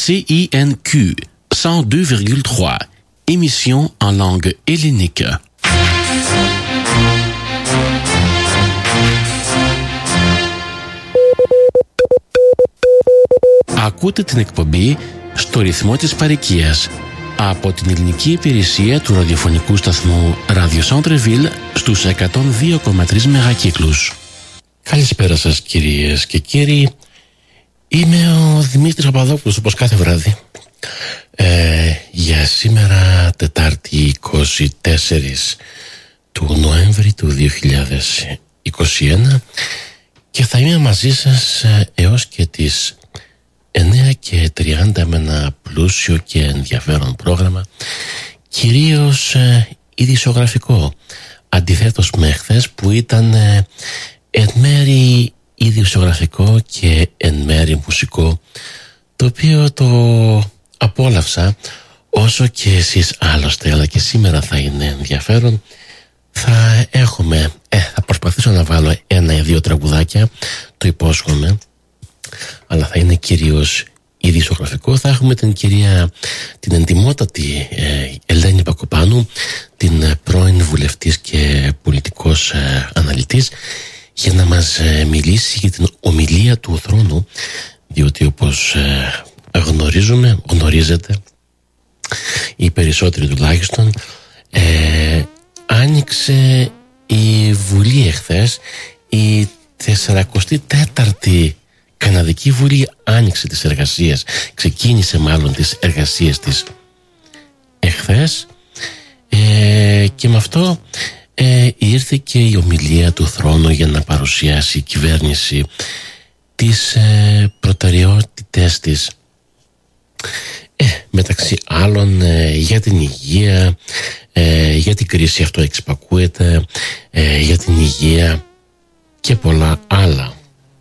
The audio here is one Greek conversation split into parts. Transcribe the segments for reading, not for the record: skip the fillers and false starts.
CINQ 102,3. Émission en langue hellénique. Ακούτε την εκπομπή στο ρυθμό της παροικίας από την ελληνική υπηρεσία του ραδιοφωνικού σταθμού Radio Centre-Ville στους 102,3 μεγακύκλους. Καλησπέρα σας κυρίες και κύριοι. Είμαι ο Δημήτρης Παπαδόπουλος, όπως κάθε βράδυ. Για σήμερα, Τετάρτη 24 του Νοέμβρη του 2021, και θα είμαι μαζί σας έως και τις 9:30 με ένα πλούσιο και ενδιαφέρον πρόγραμμα, κυρίως ειδησιογραφικό, αντιθέτως με χθες που ήταν εν μέρη ειδησιογραφικό και εν μέρη μουσικό, το οποίο το απόλαυσα, όσο και εσείς άλλωστε, αλλά και σήμερα θα είναι ενδιαφέρον. Θα έχουμε, θα προσπαθήσω να βάλω 1 ή 2 τραγουδάκια, το υπόσχομαι, αλλά θα είναι κυρίως ειδησιογραφικό. Θα έχουμε την κυρία, την εντιμότατη Ελένη Πακοπάνου, την πρώην βουλευτής και πολιτικός αναλυτής, για να μας μιλήσει για την ομιλία του θρόνου, διότι όπως γνωρίζετε, οι περισσότεροι τουλάχιστον, άνοιξε η Βουλή εχθές, η 44η Καναδική Βουλή άνοιξε τις εργασίες, ξεκίνησε μάλλον τις εργασίες της εχθές, και με αυτό ήρθε και η ομιλία του θρόνου για να παρουσιάσει η κυβέρνηση τις προτεραιότητες της, μεταξύ άλλων για την υγεία, για την κρίση, αυτό εξυπακούεται, για την υγεία και πολλά άλλα.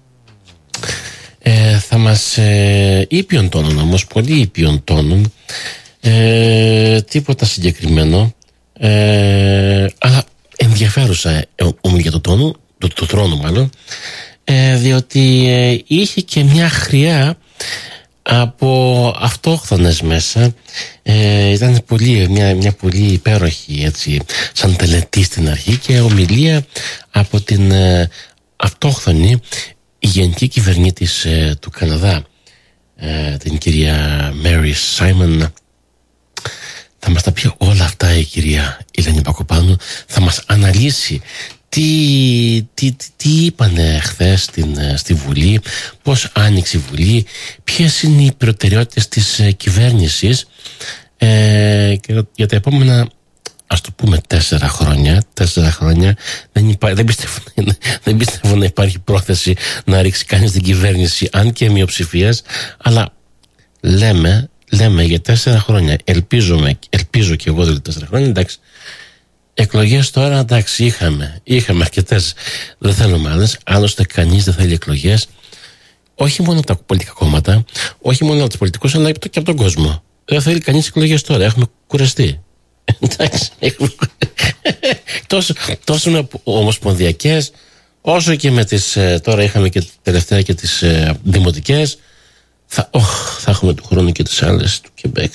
Θα μας ήπιον τόνον όμως, πολύ ήπιον τόνον, τίποτα συγκεκριμένο, αλλά ενδιαφέρουσα ομιλία του θρόνου μάλλον, διότι είχε και μια χρειά από αυτόχθονες μέσα. Ήταν μια πολύ υπέροχη, έτσι, σαν τελετή στην αρχή, και ομιλία από την αυτόχθονη γενική κυβερνήτης του Καναδά, την κυρία Mary Simon. Θα μας τα πει όλα αυτά η κυρία Ελένη Πακοπάνου. Θα μας αναλύσει τι είπανε χθες στη Βουλή, πώς άνοιξε η Βουλή, ποιες είναι οι προτεραιότητες της κυβέρνησης, και για τα επόμενα, ας το πούμε, 4 χρόνια. 4 χρόνια δεν πιστεύω να υπάρχει πρόθεση να ρίξει κανείς την κυβέρνηση, αν και μειοψηφίας, αλλά λέμε για 4 χρόνια. Ελπίζω και εγώ δηλαδή 4 χρόνια. Εντάξει, εκλογές τώρα, εντάξει, είχαμε αρκετές, δεν θέλουμε άλλες. Άλλωστε κανείς δεν θέλει εκλογές, όχι μόνο από τα πολιτικά κόμματα, όχι μόνο από τους πολιτικούς, αλλά και από τον κόσμο. Δεν θέλει κανείς εκλογές τώρα, έχουμε κουραστεί. Εντάξει, τόσο με ομοσπονδιακές, όσο και με τις, τώρα είχαμε και τελευταία και τις δημοτικές. Θα έχουμε του χρόνου και τις άλλες του Κεμπέκ.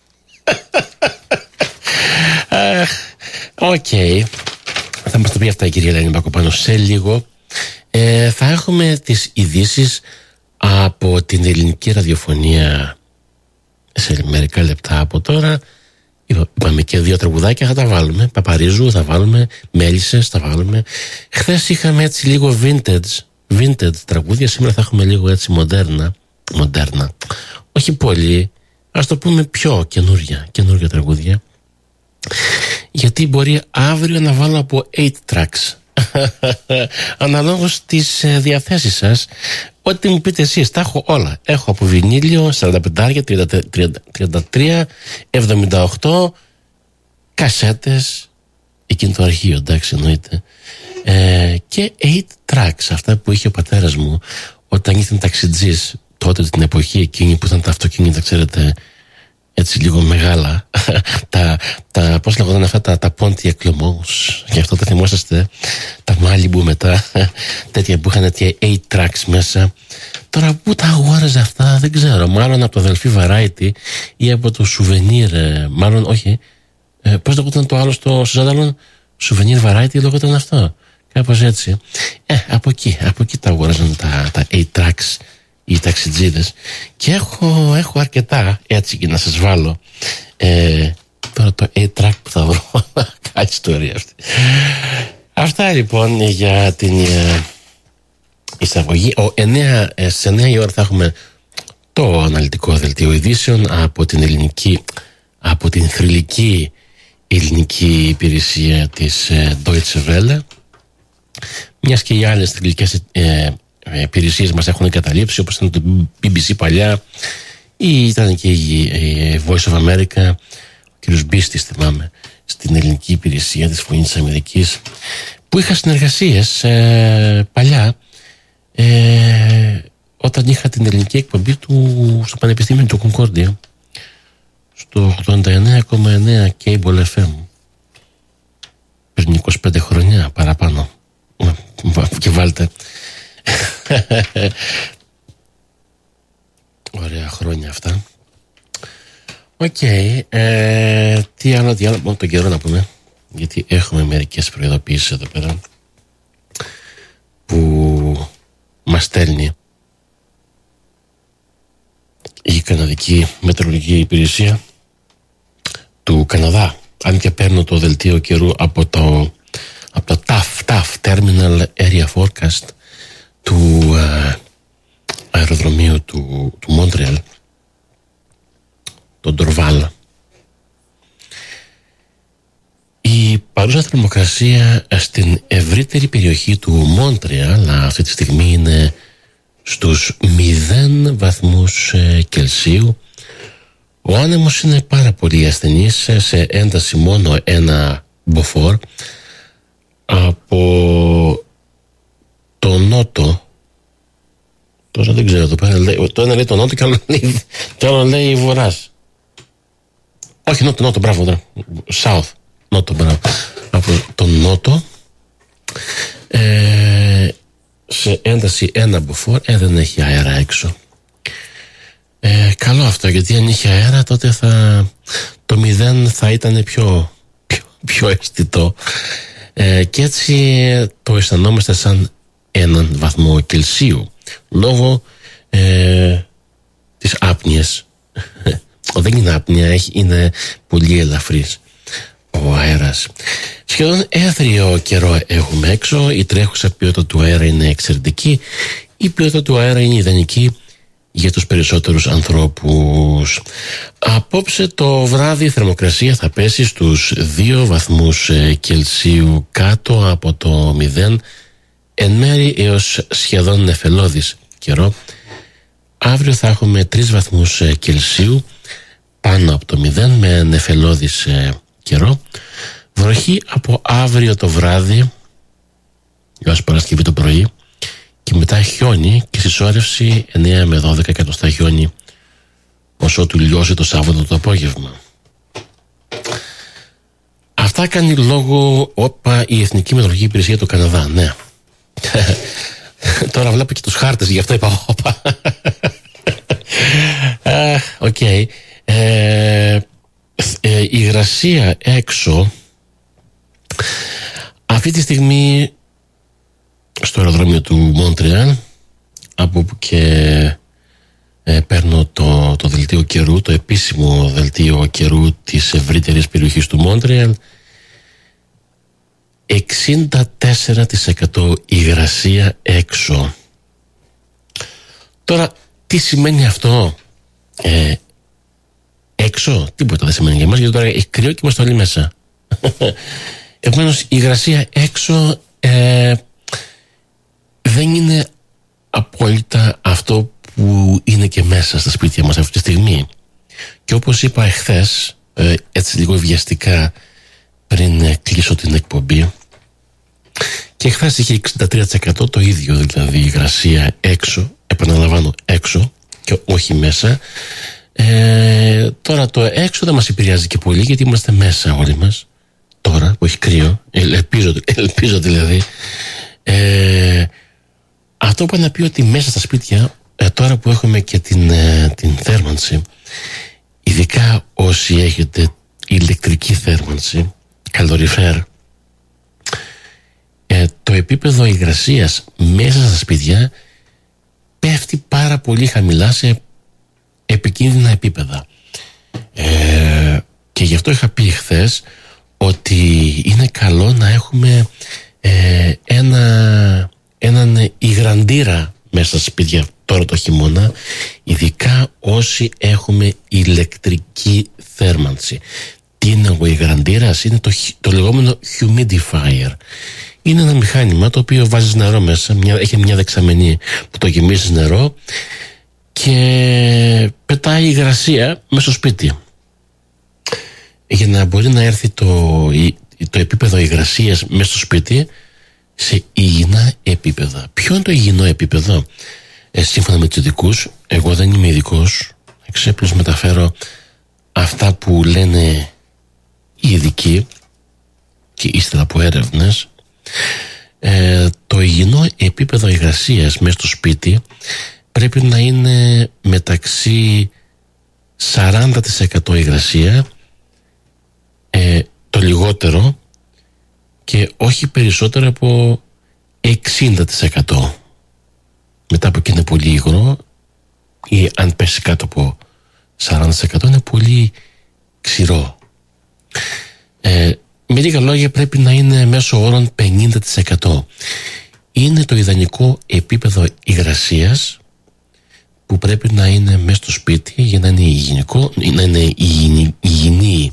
Οκ. Θα μας το πει αυτά η κυρία Ελένη Πακοπάνου σε λίγο. Θα έχουμε τις ειδήσεις από την ελληνική ραδιοφωνία σε μερικά λεπτά από τώρα. Είπαμε και 2 τραγουδάκια, θα τα βάλουμε. Παπαρίζου θα βάλουμε, Μέλισσες θα βάλουμε. Χθες είχαμε έτσι λίγο vintage τραγούδια. Σήμερα θα έχουμε λίγο έτσι μοντέρνα. Όχι πολύ, ας το πούμε πιο καινούργια τραγούδια. Γιατί μπορεί αύριο να βάλω από 8 tracks. Αναλόγως τις διαθέσεις σας. Ό,τι μου πείτε εσείς, τα έχω όλα. Έχω από βινίλιο 45, 33, 78, κασέτες, εκείνο το αρχείο, εντάξει, εννοείται, και 8 tracks, αυτά που είχε ο πατέρας μου όταν ήταν ταξιτζής, τότε την εποχή εκείνη που ήταν τα αυτοκίνητα, ξέρετε, έτσι λίγο μεγάλα, πώς λέγονταν αυτά τα Pontiac Clomos, γι' αυτό τα θυμόσαστε, τα Malibu μετά, τέτοια που είχαν τέτοια 8-tracks μέσα. Τώρα πού τα αγόραζε αυτά δεν ξέρω, μάλλον από το αδελφή Variety ή από το Souvenir, μάλλον όχι, πώς λέγονταν το άλλο στο Ζάνταλον, Souvenir Variety λέγονταν αυτό, κάπως έτσι. Από εκεί τα αγόραζαν τα 8-tracks οι ταξιτζίδες, και έχω αρκετά έτσι και να σας βάλω τώρα το A-track που θα βρω. Κάτι ιστορία αυτή. Αυτά λοιπόν για την εισαγωγή. Σε 9 η ώρα θα έχουμε το αναλυτικό δελτίο ειδήσεων από την θρυλική ελληνική υπηρεσία της Deutsche Welle, μιας και οι άλλες θρυλικές υπηρεσίες μας έχουν καταλήψει, όπως ήταν το BBC παλιά ή ήταν και η Voice of America, ο κ. Μπίστης θυμάμαι, στην ελληνική υπηρεσία της Φωνής της Αμερικής, που είχα συνεργασίες παλιά όταν είχα την ελληνική εκπομπή του στο Πανεπιστήμιο του Κονκόρντια στο 89,9 Cable FM πριν 25 χρόνια παραπάνω, και βάλτε. Ωραία χρόνια αυτά. Οκ. Τι άλλο μόνο τον καιρό να πούμε, γιατί έχουμε μερικές προειδοποιήσεις εδώ πέρα που μας στέλνει η Καναδική Μετεωρολογική Υπηρεσία του Καναδά. Αν και παίρνω το δελτίο καιρού από το TAF Terminal Area Forecast του αεροδρομίου του Μόντρεαλ, τον Ντορβάλ. Η παρούσα θερμοκρασία στην ευρύτερη περιοχή του Μόντρεαλ αυτή τη στιγμή είναι στους 0 βαθμούς Κελσίου. Ο άνεμος είναι πάρα πολύ ασθενής, σε ένταση μόνο 1 μποφόρ από το νότο. Τώρα δεν ξέρω εδώ πέρα, το ένα λέει το νότο και άλλο λέει βορράς. Όχι, νότο, μπράβο, south, νότο, μπράβο. Από το νότο, σε ένταση 1 μποφόρ, δεν έχει αέρα έξω. Καλό αυτό, γιατί αν είχε αέρα τότε το 0 θα ήταν πιο αισθητό, και έτσι το αισθανόμαστε σαν 1 βαθμό Κελσίου λόγω της άπνοιας. Δεν είναι άπνοια, είναι πολύ ελαφρύς ο αέρας. Σχεδόν έθριο καιρό έχουμε έξω. Η τρέχουσα ποιότητα του αέρα είναι εξαιρετική. Η ποιότητα του αέρα είναι ιδανική για τους περισσότερους ανθρώπους. Απόψε το βράδυ η θερμοκρασία θα πέσει στους 2 βαθμούς Κελσίου κάτω από το 0, εν μέρει έως σχεδόν νεφελώδης καιρό. Αύριο θα έχουμε 3 βαθμούς Κελσίου πάνω από το 0 με νεφελώδης καιρό. Βροχή από αύριο το βράδυ έως Παρασκευή το πρωί, και μετά χιόνι και συσσόρευση 9 με 12 εκατοστά χιόνι όσο του λιώσει το Σάββατο το απόγευμα. Αυτά κάνει λόγο η Εθνική Μετεωρολογική Υπηρεσία του Καναδά. Ναι. Τώρα βλέπω και τους χάρτες, γι' αυτό είπα όπα. Οκ. Η υγρασία έξω αυτή τη στιγμή στο αεροδρόμιο του Μόντρεαλ, από όπου και παίρνω το δελτίο καιρού, το επίσημο δελτίο καιρού της ευρύτερης περιοχής του Μόντρεαλ, 64% υγρασία έξω. Τώρα τι σημαίνει αυτό? Έξω τίποτα δεν σημαίνει για εμάς, γιατί τώρα έχει κρύο και είμαστε όλοι μέσα. Επομένως η υγρασία έξω δεν είναι απόλυτα αυτό που είναι και μέσα στα σπίτια μας αυτή τη στιγμή. Και όπως είπα εχθές, έτσι λίγο βιαστικά πριν κλείσω την εκπομπή, και εχθές είχε 63% το ίδιο, δηλαδή η υγρασία έξω, επαναλαμβάνω έξω και όχι μέσα, Τώρα το έξω δεν μας επηρεάζει και πολύ, γιατί είμαστε μέσα όλοι μας τώρα που έχει κρύο, ελπίζω δηλαδή. Αυτό που να πει ότι μέσα στα σπίτια, τώρα που έχουμε και την θέρμανση, ειδικά όσοι έχετε ηλεκτρική θέρμανση, καλοριφέρ, το επίπεδο υγρασίας μέσα στα σπίτια πέφτει πάρα πολύ χαμηλά, σε επικίνδυνα επίπεδα. Και γι' αυτό είχα πει χθες ότι είναι καλό να έχουμε έναν υγραντήρα μέσα στα σπίτια τώρα το χειμώνα, ειδικά όσοι έχουμε ηλεκτρική θέρμανση. Τι είναι ο υγραντήρας? Είναι το λεγόμενο humidifier. Είναι ένα μηχάνημα το οποίο βάζεις νερό μέσα, έχει μια δεξαμενή που το γεμίζεις νερό και πετάει υγρασία μέσα στο σπίτι. Για να μπορεί να έρθει το επίπεδο υγρασίας μέσα στο σπίτι σε υγιεινά επίπεδα. Ποιο είναι το υγιεινό επίπεδο? Σύμφωνα με τους ειδικούς, εγώ δεν είμαι ειδικός, εξέπλως μεταφέρω αυτά που λένε οι ειδικοί και ύστερα από έρευνες. Το υγιεινό επίπεδο υγρασίας μέσα στο σπίτι πρέπει να είναι μεταξύ 40% υγρασία, το λιγότερο, και όχι περισσότερο από 60%. Μετά από εκεί είναι πολύ υγρό, ή αν πέσει κάτω από 40% είναι πολύ ξηρό. Με λίγα λόγια, πρέπει να είναι μέσω όρων 50%. Είναι το ιδανικό επίπεδο υγρασίας που πρέπει να είναι μέσα στο σπίτι για να είναι υγιεινικό, να είναι υγιεινή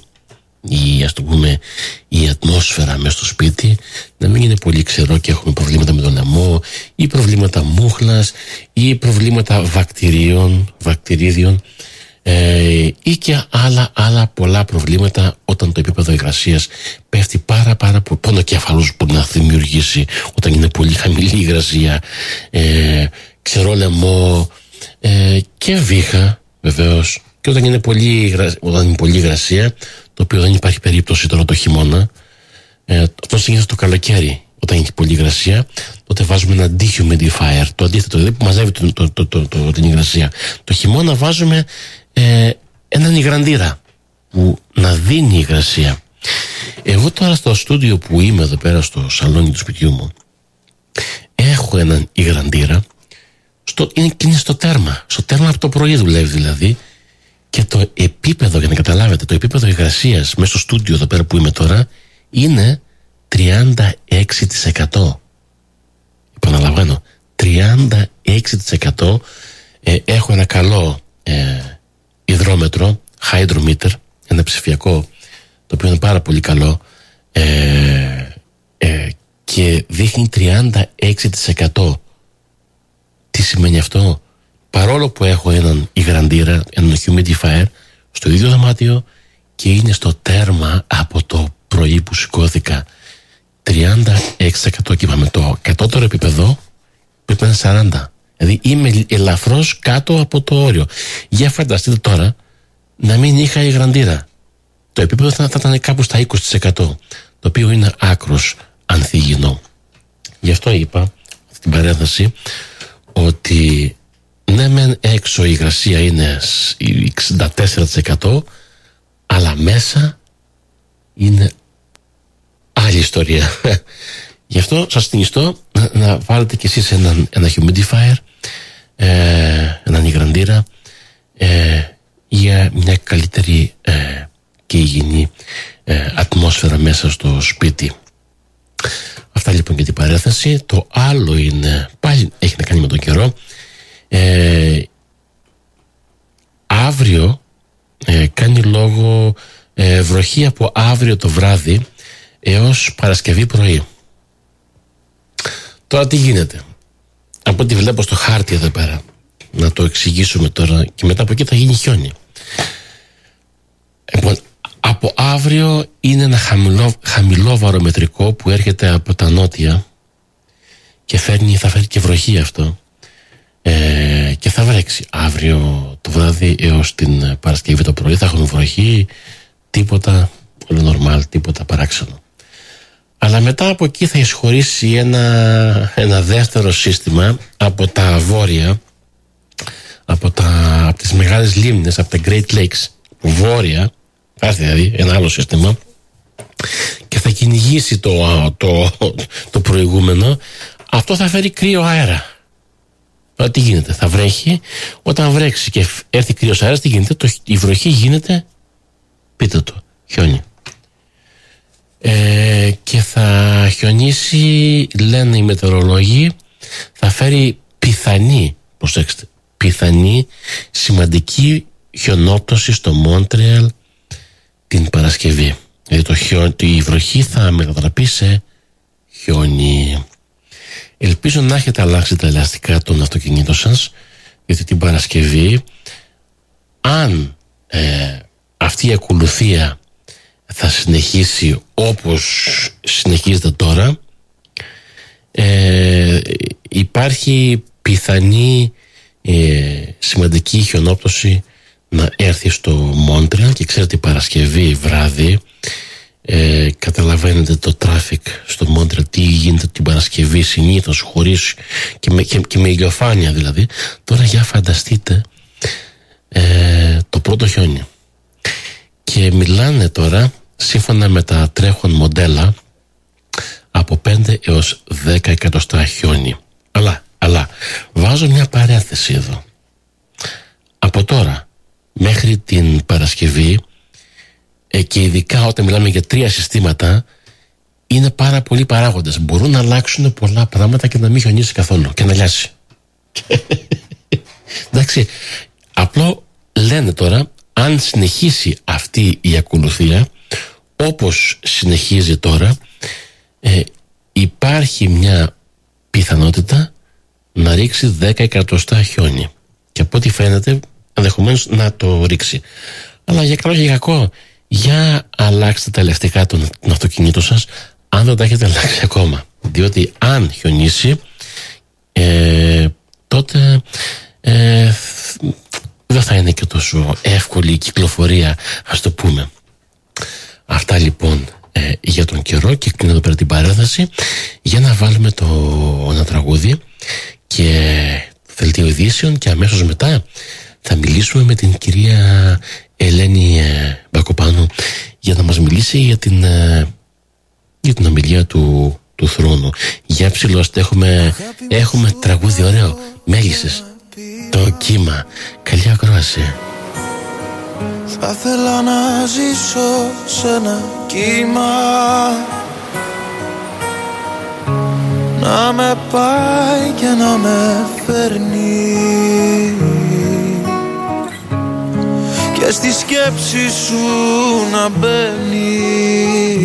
η ατμόσφαιρα μέσα στο σπίτι, να μην είναι πολύ ξερό και έχουμε προβλήματα με τον λαιμό ή προβλήματα μούχλας ή προβλήματα βακτηρίδιων ή και άλλα πολλά προβλήματα όταν το επίπεδο υγρασίας πέφτει πάρα πολύ. Πονοκέφαλος μπορεί να δημιουργήσει όταν είναι πολύ χαμηλή υγρασία, ξερό λαιμό και βήχα βεβαίως, και όταν είναι πολύ υγρασία, το οποίο δεν υπάρχει περίπτωση τώρα το χειμώνα. Αυτό συνήθως το καλοκαίρι, όταν έχει πολύ υγρασία, τότε βάζουμε ένα dehumidifier, το αντίθετο, δηλαδή που μαζεύει την υγρασία. Το χειμώνα βάζουμε έναν υγραντήρα που να δίνει υγρασία. Εγώ τώρα στο στούντιο που είμαι εδώ πέρα στο σαλόνι του σπιτιού μου έχω έναν υγραντήρα, είναι στο τέρμα από το πρωί δουλεύει δηλαδή, και το επίπεδο, για να καταλάβετε, το επίπεδο υγρασίας μέσα στο στούντιο εδώ πέρα που είμαι τώρα είναι 36%. Επαναλαμβάνω, 36%. Έχω ένα καλό υδρόμετρο, hydrometer, ένα ψηφιακό, το οποίο είναι πάρα πολύ καλό, και δείχνει 36%. Τι σημαίνει αυτό? Παρόλο που έχω έναν υγραντήρα, έναν humidifier στο ίδιο δωμάτιο και είναι στο τέρμα από το πρωί που σηκώθηκα, 36%, και είπαμε το κατώτερο επίπεδο πρέπει να είναι 40%. Δηλαδή είμαι ελαφρώς κάτω από το όριο. Για φανταστείτε τώρα να μην είχα υγραντήρα. Το επίπεδο θα ήταν κάπου στα 20%, το οποίο είναι άκρος ανθυγιεινό. Γι' αυτό είπα στην παρένθεση ότι ναι, μεν έξω η υγρασία είναι 64%, αλλά μέσα είναι άλλη ιστορία. Γι' αυτό σας συνιστώ να βάλετε κι εσείς ένα humidifier, έναν υγραντήρα, για μια καλύτερη και υγιεινή ατμόσφαιρα μέσα στο σπίτι. Αυτά λοιπόν για την παρέθεση. Το άλλο είναι, πάλι έχει να κάνει με τον καιρό. Αύριο κάνει λόγο βροχή από αύριο το βράδυ έως Παρασκευή πρωί. Τώρα τι γίνεται? Από ό,τι βλέπω στο χάρτη εδώ πέρα, να το εξηγήσουμε τώρα, και μετά από εκεί θα γίνει χιόνι. Λοιπόν, από αύριο είναι ένα χαμηλό βαρομετρικό που έρχεται από τα νότια και θα φέρει και βροχή αυτό, και θα βρέξει αύριο το βράδυ έως την Παρασκευή το πρωί θα έχουν βροχή, τίποτα πολύ νορμάλ, τίποτα παράξενο. Αλλά μετά από εκεί θα εισχωρήσει ένα δεύτερο σύστημα από τα βόρεια, από τις μεγάλες λίμνες, από τα Great Lakes βόρεια, θα έρθει δηλαδή ένα άλλο σύστημα και θα κυνηγήσει το προηγούμενο. Αυτό θα φέρει κρύο αέρα. Τι γίνεται, θα βρέχει. Όταν βρέξει και έρθει κρύος αέρας, τι γίνεται, η βροχή γίνεται, πείτε το, χιόνι. Και θα χιονίσει, λένε οι μετεωρολόγοι, θα φέρει πιθανή, προσέξτε, πιθανή σημαντική χιονόπτωση στο Μόντρεαλ την Παρασκευή. Δηλαδή η βροχή θα μετατραπεί σε χιόνι. Ελπίζω να έχετε αλλάξει τα ελαστικά των αυτοκινήτων σας, γιατί την Παρασκευή, αν αυτή η ακολουθία θα συνεχίσει όπως συνεχίζεται τώρα, υπάρχει πιθανή σημαντική χιονόπτωση να έρθει στο Μόντρεαλ. Και ξέρετε, η Παρασκευή βράδυ, καταλαβαίνετε το τράφικ στο Μόντρεαλ, τι γίνεται την Παρασκευή συνήθως, χωρίς και με ηλιοφάνεια δηλαδή. Τώρα για φανταστείτε το πρώτο χιόνι. Και μιλάνε τώρα, σύμφωνα με τα τρέχον μοντέλα, από 5 έως 10 εκατοστά χιόνι. Αλλά βάζω μια παρένθεση εδώ. Από τώρα μέχρι την Παρασκευή, και ειδικά όταν μιλάμε για 3 συστήματα, είναι πάρα πολλοί παράγοντες. Μπορούν να αλλάξουν πολλά πράγματα και να μην χιονίσει καθόλου και να λιάσει. Εντάξει, απλό λένε τώρα, αν συνεχίσει αυτή η ακολουθία όπως συνεχίζει τώρα, υπάρχει μια πιθανότητα να ρίξει 10 εκατοστά χιόνι. Και από ό,τι φαίνεται, ενδεχομένως να το ρίξει. Αλλά για καλό και για κακό, για αλλάξτε τα ελαστικά των αυτοκινήτων σας, αν δεν τα έχετε αλλάξει ακόμα. Διότι αν χιονίσει, τότε δεν θα είναι και τόσο εύκολη η κυκλοφορία, ας το πούμε. Αυτά λοιπόν για τον καιρό, και κλείνω εδώ πέρα την παρένθεση για να βάλουμε ένα τραγούδι και δελτίο ειδήσεων, και αμέσως μετά θα μιλήσουμε με την κυρία Ελένη Μπακοπάνου για να μας μιλήσει για την ομιλία του θρόνου. Για ψηλώστε, έχουμε τραγούδι ωραίο, Μέλισσες, το κύμα. Καλή ακρόαση. Θα ήθελα να ζήσω σε ένα κύμα, να με πάει και να με φέρνει, και στη σκέψη σου να μπαίνει,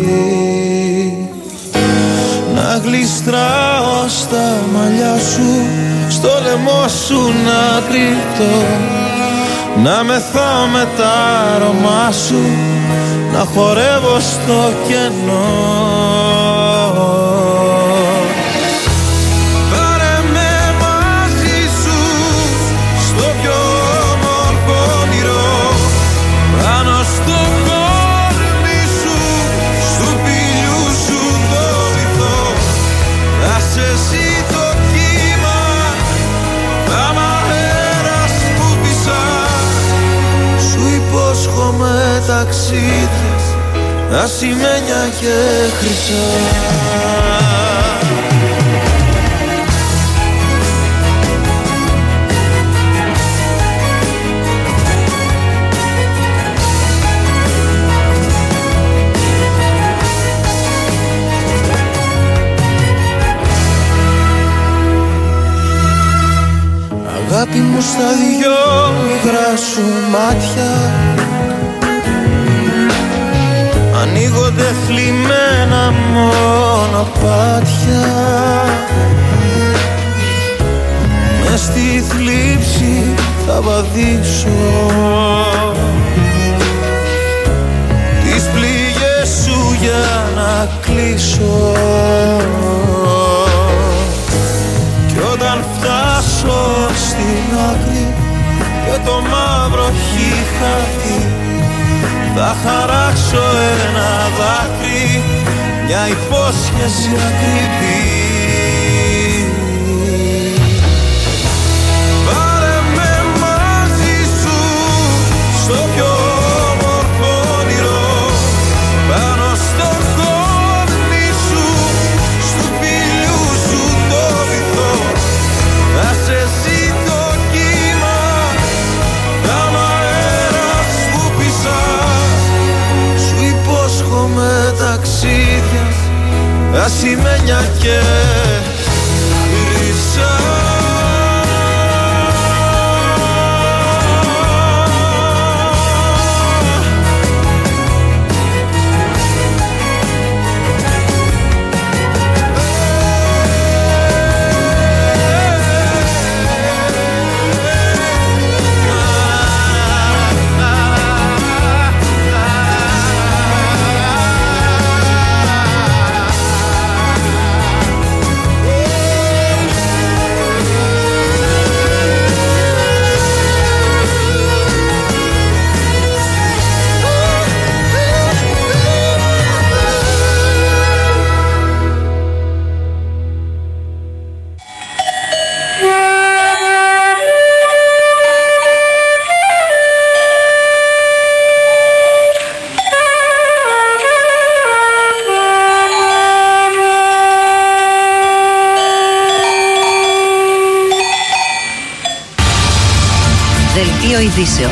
να γλιστράω στα μαλλιά σου, στο λαιμό σου να κρυφτώ, να μεθάω με τα αρώμα σου, να χορεύω στο κενό. Πάρε με μαζί σου στο πιο όμορφο όνειρο, πάνω στο κόρμι σου, στου φιλιού σου το βυθό. Ας εσύ το κύμα, άμα αέρας που πισάς, σου υπόσχομαι ταξίδι, ασημένια και χρυσά. Αγάπη μου, στα δυο υγρά σου μάτια ανοίγονται θλιμμένα μονοπάτια, μες στη θλίψη θα βαδίσω τις πληγές σου για να κλείσω, κι όταν φτάσω στην άκρη και το μαύρο έχει χαθεί. Θα χαράξω ένα δάκρυ, μια υπόσχεση ακριβή. Πάρε με μαζί σου στο πιο όμορφο όνειρο, πάνω στο κόρνι σου, στου φιλιού σου το βυθό. Θα σε ζητώ κύμα, τα αέρας που πισάς. Σου υπόσχομαι ταξίδια, ασημένια και χρυσά. Δελτίο ειδήσεων.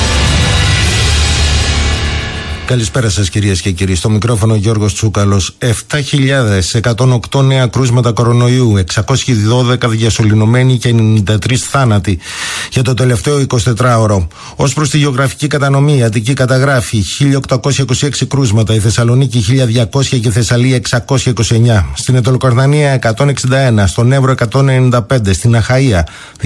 Καλησπέρα σας κυρίες και κύριοι. Στο μικρόφωνο Γιώργος Τσούκαλος. 7.108 νέα κρούσματα κορονοϊού, 612 διασωληνωμένοι και 93 θάνατοι για το τελευταίο 24ωρο. Ως προς τη γεωγραφική κατανομή, η Αττική καταγράφει 1.826 κρούσματα, η Θεσσαλονίκη 1.200 και η Θεσσαλία 629. Στην Αιτωλοκαρνανία 161, στον Εύρο 195, στην Αχαΐα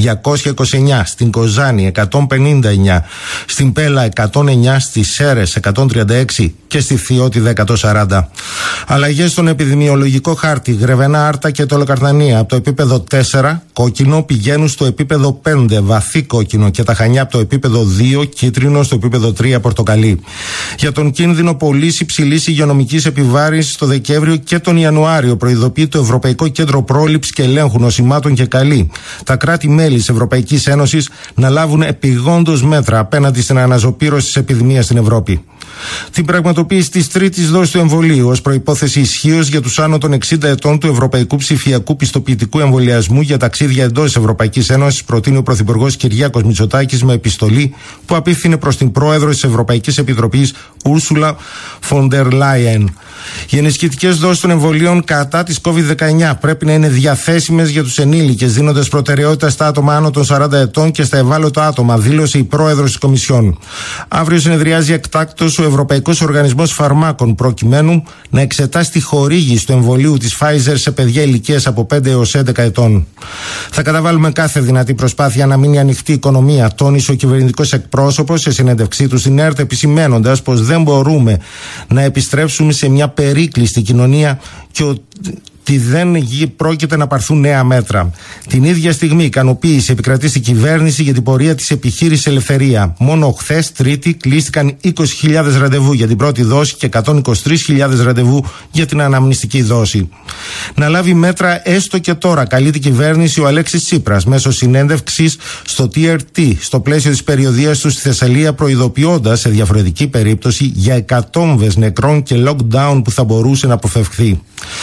229, στην Κοζάνη 159, στην Πέλα 109, στις Σέρρες 136 και στη Θειώτη 140. Αλλαγές στον επιδημιολογικό χάρτη. Γρεβενά, Άρτα και Αιτωλοκαρνανία από το επίπεδο 4 κόκκινο πηγαίνουν στο επίπεδο 5 βαθύ κόκκινο και τα Χανιά από το επίπεδο 2 κίτρινο στο επίπεδο 3 πορτοκαλί. Για τον κίνδυνο πολύ υψηλής υγειονομικής επιβάρυνσης το Δεκέμβριο και τον Ιανουάριο προειδοποιεί το Ευρωπαϊκό Κέντρο Πρόληψης και Ελέγχου Νοσημάτων και καλεί τα κράτη-μέλη της Ευρωπαϊκής Ένωσης να λάβουν επιγόντως μέτρα απέναντι στην αναζωπήρωση της επιδημίας στην Ευρώπη. Την πραγματοποίηση της τρίτης δόσης του εμβολίου ως προϋπόθεση ισχύως για τους άνω των 60 ετών του Ευρωπαϊκού Ψηφιακού Πιστοποιητικού Εμβολιασμού για ταξίδια εντός της Ευρωπαϊκής Ένωσης προτείνει ο Πρωθυπουργός Κυριάκος Μητσοτάκης με επιστολή που απίφθινε προς την Πρόεδρο της Ευρωπαϊκής Επιτροπής Ursula von der Leyen. Οι ενισχυτικές δόσεις των εμβολίων κατά της COVID-19 πρέπει να είναι διαθέσιμες για τους ενήλικες, δίνοντας προτεραιότητα στα άτομα άνω των 40 ετών και στα ευάλωτα άτομα, δήλωσε η Πρόεδρος της Κομισιόν. Αύριο συνεδριάζει εκτάκτως ο Ευρωπαϊκός Οργανισμός Φαρμάκων, προκειμένου να εξετάσει τη χορήγηση του εμβολίου της Pfizer σε παιδιά ηλικίας από 5 έως 11 ετών. Θα καταβάλουμε κάθε δυνατή προσπάθεια να μείνει ανοιχτή η οικονομία, τόνισε ο κυβερνητικός εκπρόσωπος σε συνέντευξή του στην ΕΡΤ, επισημαίνοντας πως δεν μπορούμε να επιστρέψουμε σε μια περίκλειστη κοινωνία και ότι δεν πρόκειται να πάρθουν νέα μέτρα. Την ίδια στιγμή ικανοποίηση επικρατεί στην κυβέρνηση για την πορεία της επιχείρησης Ελευθερία. Μόνο χθες, Τρίτη, κλείστηκαν 20.000 ραντεβού για την πρώτη δόση και 123.000 ραντεβού για την αναμνηστική δόση. Να λάβει μέτρα έστω και τώρα, καλεί την κυβέρνηση ο Αλέξης Τσίπρας μέσω συνέντευξης στο TRT στο πλαίσιο της περιοδείας του στη Θεσσαλία, προειδοποιώντας σε διαφορετική περίπτωση για εκατόμβες νεκρών και lockdown που θα μπορούσε να αποφευχθεί.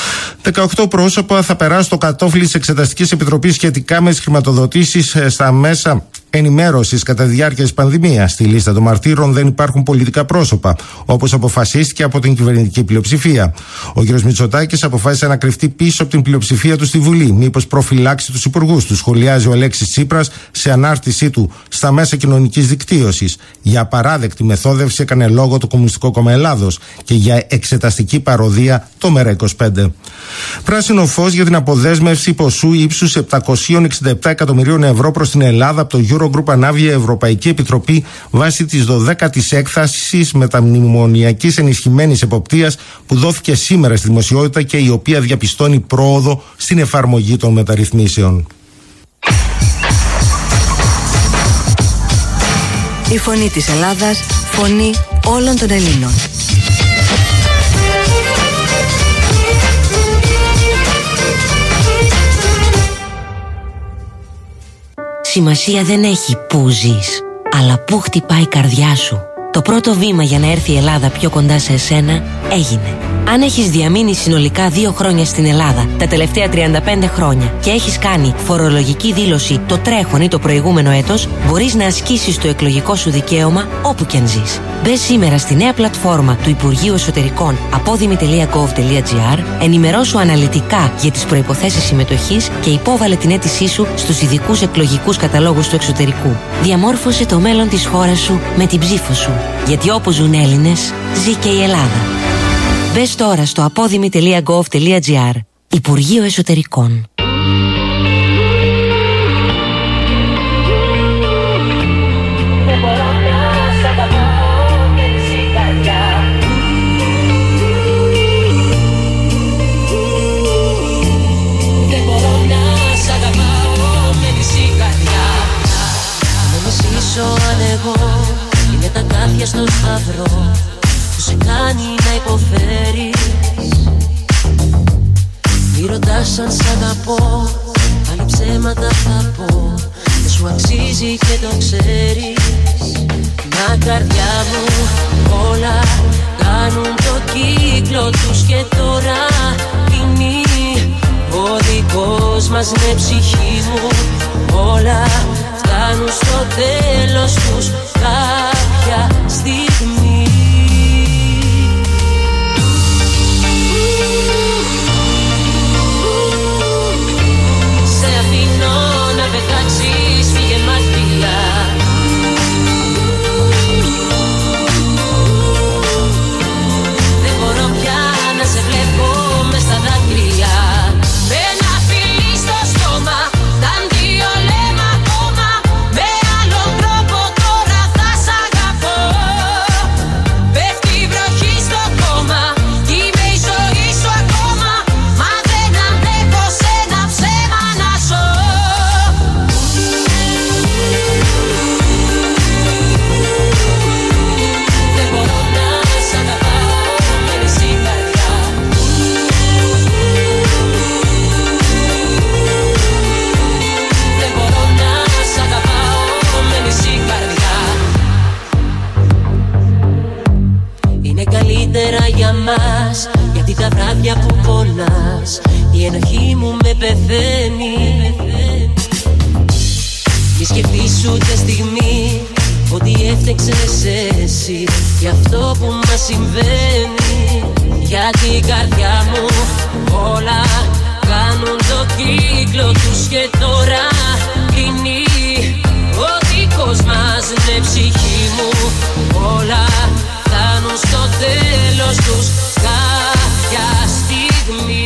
18 πρόσωπα θα περάσουν στο κατόφλι της Εξεταστικής Επιτροπής σχετικά με τις χρηματοδοτήσεις στα μέσα ενημέρωσης κατά τη διάρκεια της πανδημίας. Στη λίστα των μαρτύρων δεν υπάρχουν πολιτικά πρόσωπα, όπως αποφασίστηκε από την κυβερνητική πλειοψηφία. Ο κ. Μητσοτάκης αποφάσισε να κρυφτεί πίσω από την πλειοψηφία του στη Βουλή, μήπως προφυλάξει τους υπουργούς του, σχολιάζει ο Αλέξης Τσίπρας σε ανάρτησή του στα μέσα κοινωνικής δικτύωσης. Για απαράδεκτη μεθόδευση έκανε λόγο το Κομμουνιστικό Κόμμα Ελλάδος και για εξεταστική παροδία το ΜΕΡΑ25. Πράσινο φως για την αποδέσμευση ποσού ύψους 767 εκατομμυρίων ευρώ προς την Ελλάδα από το Eurogroup ανάβει η Ευρωπαϊκή Επιτροπή βάσει της 12ης έκθεσης μεταμνημονιακής ενισχυμένης εποπτείας που δόθηκε σήμερα στη δημοσιότητα και η οποία διαπιστώνει πρόοδο στην εφαρμογή των μεταρρυθμίσεων. Η φωνή της Ελλάδας, φωνή όλων των Ελλήνων. Σημασία δεν έχει πού ζεις, αλλά πού χτυπάει η καρδιά σου. Το πρώτο βήμα για να έρθει η Ελλάδα πιο κοντά σε εσένα έγινε. Αν έχεις διαμείνει συνολικά 2 χρόνια στην Ελλάδα τα τελευταία 35 χρόνια και έχεις κάνει φορολογική δήλωση το τρέχον ή το προηγούμενο έτος, μπορείς να ασκήσεις το εκλογικό σου δικαίωμα όπου κι αν ζεις. Μπες σήμερα στη νέα πλατφόρμα του Υπουργείου Εσωτερικών apodimi.gov.gr, ενημερώσου αναλυτικά για τις προϋποθέσεις συμμετοχής και υπόβαλε την αίτησή σου στους ειδικούς εκλογικούς καταλόγους του εξωτερικού. Διαμόρφωσε το μέλλον της χώρας σου με την ψήφο σου. Γιατί όπου ζουν Έλληνες, ζει και η Ελλάδα. Μπες τώρα στο apodimi.gov.gr. Υπουργείο Εσωτερικών. Είναι τα κάθια στο σταυρό που σε κάνει να υποφέρεις. Μη ρωτάς αν σ' αγαπώ, πάλι ψέματα θα πω. Δεν σου αξίζει και το ξέρεις. Μα καρδιά μου όλα κάνουν το κύκλο τους και τώρα είναι ο δικός μας, ναι ψυχή μου. Όλα φτάνουν στο τέλος τους κάποια στιγμή. Σε αφήνω να πετάξεις, φύγε μακριά. Δεν μπορώ πια να σε βλέπω μες στα δάκρυα. Με ένα φιλί στο στόμα, τα δύο λέμε ακόμα. Με άλλον τρόπο τώρα θα σ' αγαπώ. Πέφτει η βροχή στο κόμμα, κι είμαι η ζωή σου ακόμα. Μα δεν αντέχω σε ένα ψέμα να ζω. Δεν μπορώ να σ' αγαπάω, μένεις η καρδιά. Δεν μπορώ να σ' αγαπάω, μένεις η καρδιά. Είναι καλύτερα για μας, γιατί τα βράδια που πονάς η ενοχή μου με πεθαίνει. Μη σκεφτείς ούτε στιγμή ότι έφτεξες εσύ για αυτό που μας συμβαίνει. Γιατί η καρδιά μου όλα κάνουν το κύκλο τους και τώρα είναι ο δικός μας, ναι ψυχή μου. Όλα φτάνουν στο τέλος τους κάποια στιγμή.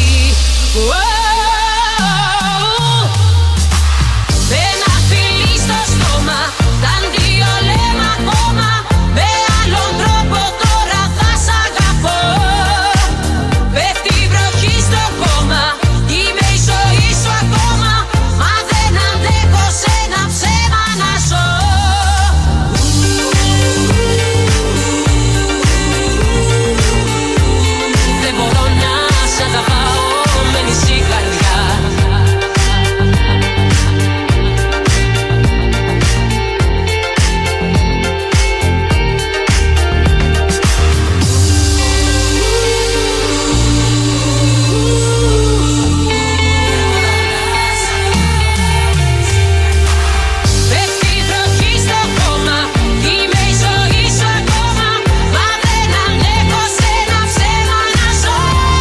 Με ένα φιλί στο στόμα, τα δύο λέμε ακόμα. Με άλλον τρόπο τώρα θα σ' αγαπώ. Πέφτει η βροχή στο κόμμα, κι είμαι η ζωή σου ακόμα. Μα δεν αντέχω σε ένα ψέμα να ζω. Δεν μπορώ να σ' αγαπάω, μένεις η καρδιά. Πέφτει η βροχή στο κόμμα, κι είμαι η ζωή σου ακόμα. Μα δεν αντέχω σε ένα ψέμα να ζω.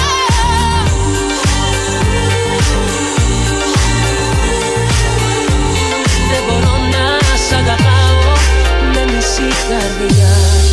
Δεν μπορώ να σ' αγαπάω, μένεις η καρδιά.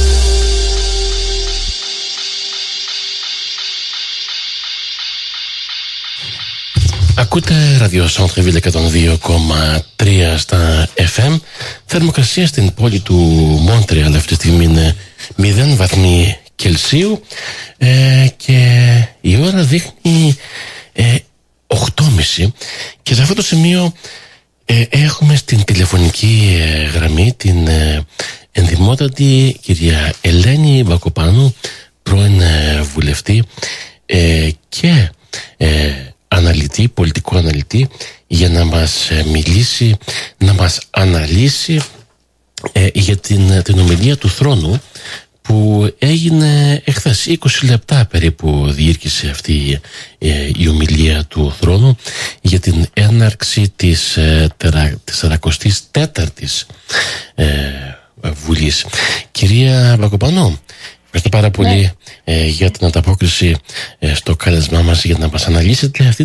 Ακούτε ραδιοσάντρεβιλ 102,3 στα FM. Θερμοκρασία στην πόλη του Μόντρεαλ αυτή τη στιγμή είναι 0 βαθμοί Κελσίου και η ώρα δείχνει 8.30 και σε αυτό το σημείο Έχουμε στην τηλεφωνική γραμμή την ενδημότατη κυρία Ελένη Βακοπάνου, πρώην βουλευτή και αναλυτή, πολιτικό αναλυτή, για να μας μιλήσει, να μας αναλύσει για την ομιλία του θρόνου που έγινε εχθές. 20 λεπτά περίπου διήρκησε αυτή η ομιλία του θρόνου για την έναρξη της 44ης Βουλής. Κυρία Βακοπάνου, ευχαριστώ πάρα πολύ για την ανταπόκριση στο κάλεσμά μας, για να μας αναλύσετε αυτήν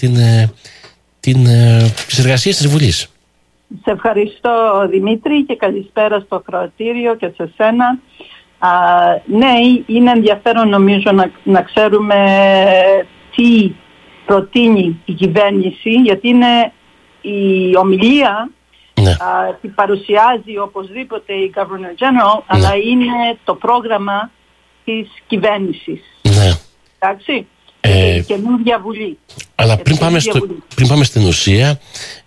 τις εργασίες της Βουλής. Σε ευχαριστώ, Δημήτρη, και καλησπέρα στο ακροατήριο και σε σένα. Ναι, είναι ενδιαφέρον νομίζω να ξέρουμε τι προτείνει η κυβέρνηση, γιατί είναι η ομιλία που παρουσιάζει οπωσδήποτε η Governor General, αλλά είναι το πρόγραμμα της κυβέρνησης. Ναι. Εντάξει, καινούργια Βουλή. Αλλά πριν πάμε στην ουσία,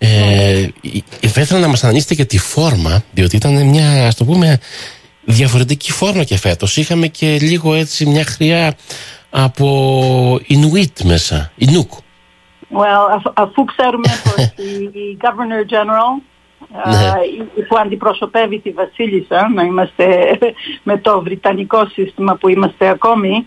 θα ήθελα να μας αναλύσετε και τη φόρμα, διότι ήταν μια, ας το πούμε, διαφορετική φόρμα και φέτος. Είχαμε και λίγο έτσι μια χρειά από Ινουίτ μέσα, Ινούκ. Αφού ξέρουμε πως η Governor General που αντιπροσωπεύει τη Βασίλισσα, να είμαστε με το βρυτανικό σύστημα που είμαστε ακόμη,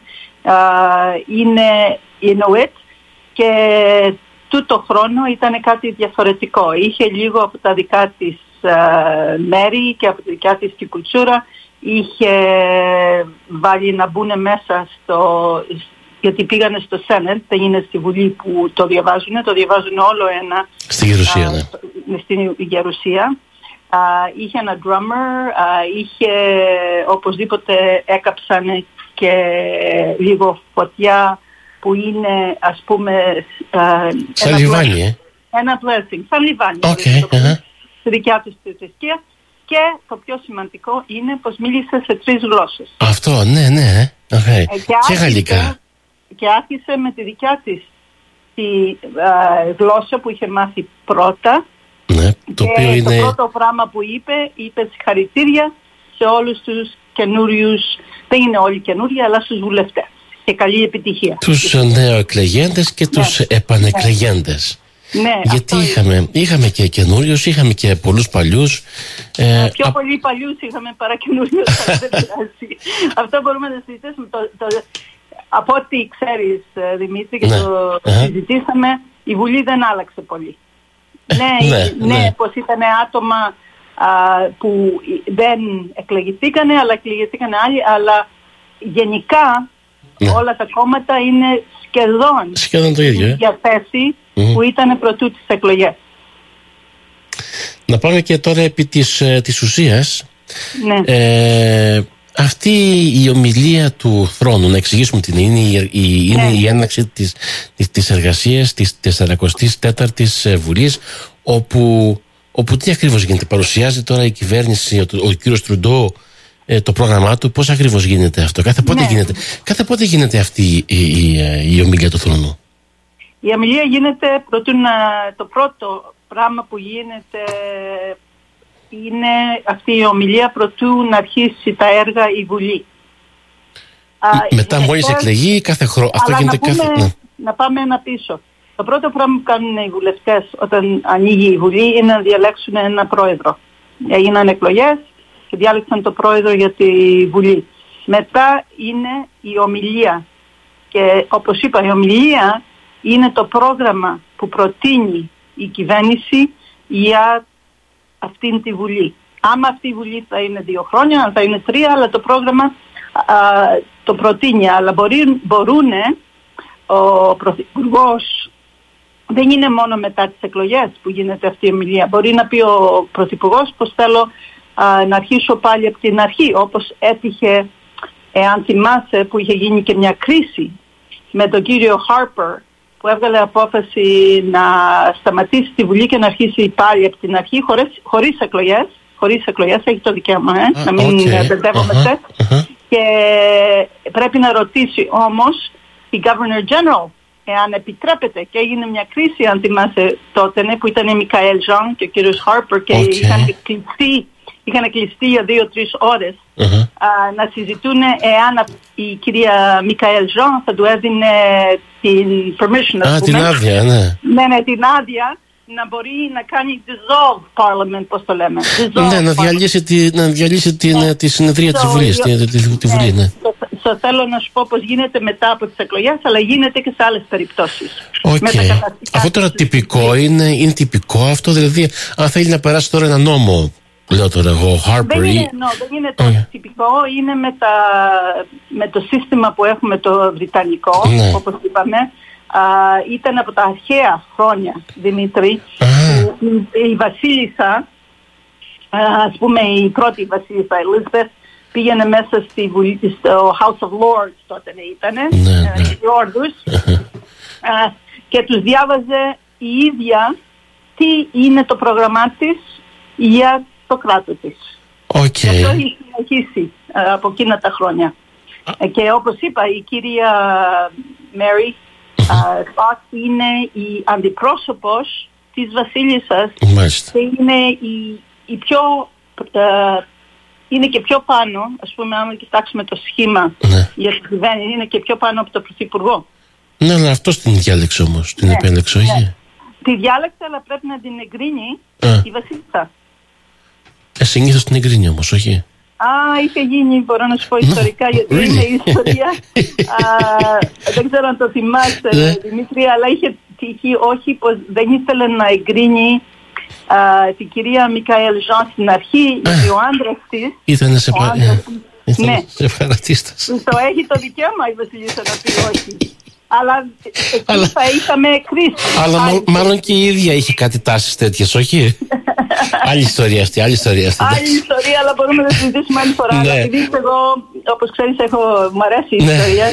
είναι Ινουίτ, και τούτο χρόνο ήταν κάτι διαφορετικό. Είχε λίγο από τα δικά της μέρη και από τη δικιά της την κουλτούρα. Είχε βάλει να μπουν μέσα γιατί πήγανε στο Σένετ, δεν είναι στη Βουλή που το διαβάζουν όλο ένα στη Γερουσία, στην Γερουσία. Είχε ένα drummer, είχε οπωσδήποτε έκαψαν και λίγο φωτιά που είναι, ας πούμε, σαν λιβάνι, ένα blessing, σαν λιβάνι, στη δικιά της θρησκεία. Και το πιο σημαντικό είναι πως μίλησε σε 3 γλώσσες. Αυτό, ναι. Okay. Και γαλλικά. Και άρχισε με τη δικιά της τη γλώσσα που είχε μάθει πρώτα. Ναι, το οποίο είναι... το πρώτο πράγμα που είπε συγχαρητήρια σε όλους τους καινούριους, δεν είναι όλοι καινούριοι, αλλά στους βουλευτές. Και καλή επιτυχία. Τους νεοεκλεγέντες και τους επανεκλεγέντες. Ναι, γιατί είχαμε και καινούριους, είχαμε και πολλούς παλιούς. Πιο πολλοί παλιούς είχαμε παρά καινούριους. Αυτό μπορούμε να συζητήσουμε. Από ό,τι ξέρεις, Δημήτρη, και το συζητήσαμε, η Βουλή δεν άλλαξε πολύ. Ναι, πως ήταν άτομα που δεν εκλεγηθήκανε, αλλά εκλεγηθήκανε άλλοι, αλλά γενικά όλα τα κόμματα είναι σχεδόν το ίδιο, για θέση που ήταν πρωτού τις εκλογές. Να πάμε και τώρα επί της ουσίας. Αυτή η ομιλία του θρόνου, να εξηγήσουμε την είναι η έναρξη της εργασίας της 44ης Βουλής, όπου τι ακριβώς γίνεται? Παρουσιάζει τώρα η κυβέρνηση, ο κύριος Τρουντό, το πρόγραμμά του. Πώς ακριβώς γίνεται αυτό? Κάθε πότε γίνεται αυτή η ομιλία του θρόνου? Η ομιλία γίνεται το πρώτο πράγμα που γίνεται είναι αυτή η ομιλία προτού να αρχίσει τα έργα η Βουλή. Μετά μόλις εκλεγεί κάθε χρόνο. Αυτό γίνεται να πάμε ένα πίσω. Το πρώτο πράγμα που κάνουν οι βουλευτές όταν ανοίγει η Βουλή είναι να διαλέξουν ένα πρόεδρο. Έγιναν εκλογές και διάλεξαν το πρόεδρο για τη Βουλή. Μετά είναι η ομιλία. Και όπως είπα, η ομιλία είναι το πρόγραμμα που προτείνει η κυβέρνηση για αυτήν τη Βουλή. Άμα αυτή η Βουλή θα είναι 2 χρόνια, αν θα είναι 3, αλλά το πρόγραμμα το προτείνει. Αλλά μπορούν ο Πρωθυπουργός, δεν είναι μόνο μετά τις εκλογές που γίνεται αυτή η ομιλία. Μπορεί να πει ο Πρωθυπουργός πως θέλω να αρχίσω πάλι από την αρχή, όπως έτυχε, αν θυμάσαι, που είχε γίνει και μια κρίση με τον κύριο Harper, που έβγαλε απόφαση να σταματήσει τη Βουλή και να αρχίσει πάλι από την αρχή χωρίς εκλογές, έχει το δικαίωμα να μην μπερδεύομαστε. Και πρέπει να ρωτήσει όμως η Governor General εάν επιτρέπεται, και έγινε μια κρίση, αν θυμάσαι τότε, που ήταν η Μικαέλ Ζαν και ο κύριος Χάρπερ και είχαν κλειστεί για 2-3 ώρες να συζητούν εάν η κυρία Μικαέλ Ζαν θα του έδινε την permission, την άδεια, ναι, την άδεια να μπορεί να κάνει dissolve parliament, πώς το λέμε. Ναι, να διαλύσει τη συνεδρία της Βουλής, τη Βουλή, ναι. Θέλω να σου πω πως γίνεται μετά από τις εκλογές, αλλά γίνεται και σε άλλες περιπτώσεις. Αυτό τώρα τυπικό είναι τυπικό αυτό, δηλαδή αν θέλει να περάσει τώρα ένα νόμο, λέω τώρα εγώ, Harper. Δεν είναι τόσο τυπικό, είναι με το σύστημα που έχουμε το βρυτανικό, όπως είπαμε. Ήταν από τα αρχαία χρόνια, Δημήτρη, που η βασίλισσα, ας πούμε η πρώτη βασίλισσα, Elizabeth, πήγαινε μέσα στο House of Lords, τότε ήτανε, οι όρδους, και τους διάβαζε η ίδια τι είναι το πρόγραμμά της για το κράτος της. Και αυτό έχει συνεχίσει από εκείνα τα χρόνια. Και όπως είπα, η κυρία Mary Fox είναι η αντιπρόσωπος της βασίλισσας και είναι και πιο πάνω, ας πούμε, αν κοιτάξουμε το σχήμα για την κυβέρνηση, είναι και πιο πάνω από το πρωθυπουργό. Ναι, αλλά αυτός την διάλεξε όμως, την επέλεξε, όχι. Τη διάλεξε, αλλά πρέπει να την εγκρίνει η βασίλισσα. Συνήθως την εγκρίνει όμως, όχι. Είχε γίνει, μπορώ να σου πω ιστορικά, γιατί είναι η ιστορία. Δεν ξέρω αν το θυμάσαι, Δημήτρη, αλλά είχε τύχει, όχι, πως δεν ήθελε να εγκρίνει την κυρία Μικαέλ Ζαν στην αρχή, γιατί ο άντρας της ήταν σε παρατίσταση. Το έχει το δικαίωμα η βασίλισσα να πει όχι. Αλλά εκεί θα είχαμε κρίση. Αλλά μάλλον και η ίδια είχε κάτι τάσεις τέτοιες, όχι. Άλλη ιστορία αυτή. Άλλη ιστορία, αλλά μπορούμε να συζητήσουμε άλλη φορά. Επειδή εγώ, όπως ξέρεις, μου αρέσει η ιστορία.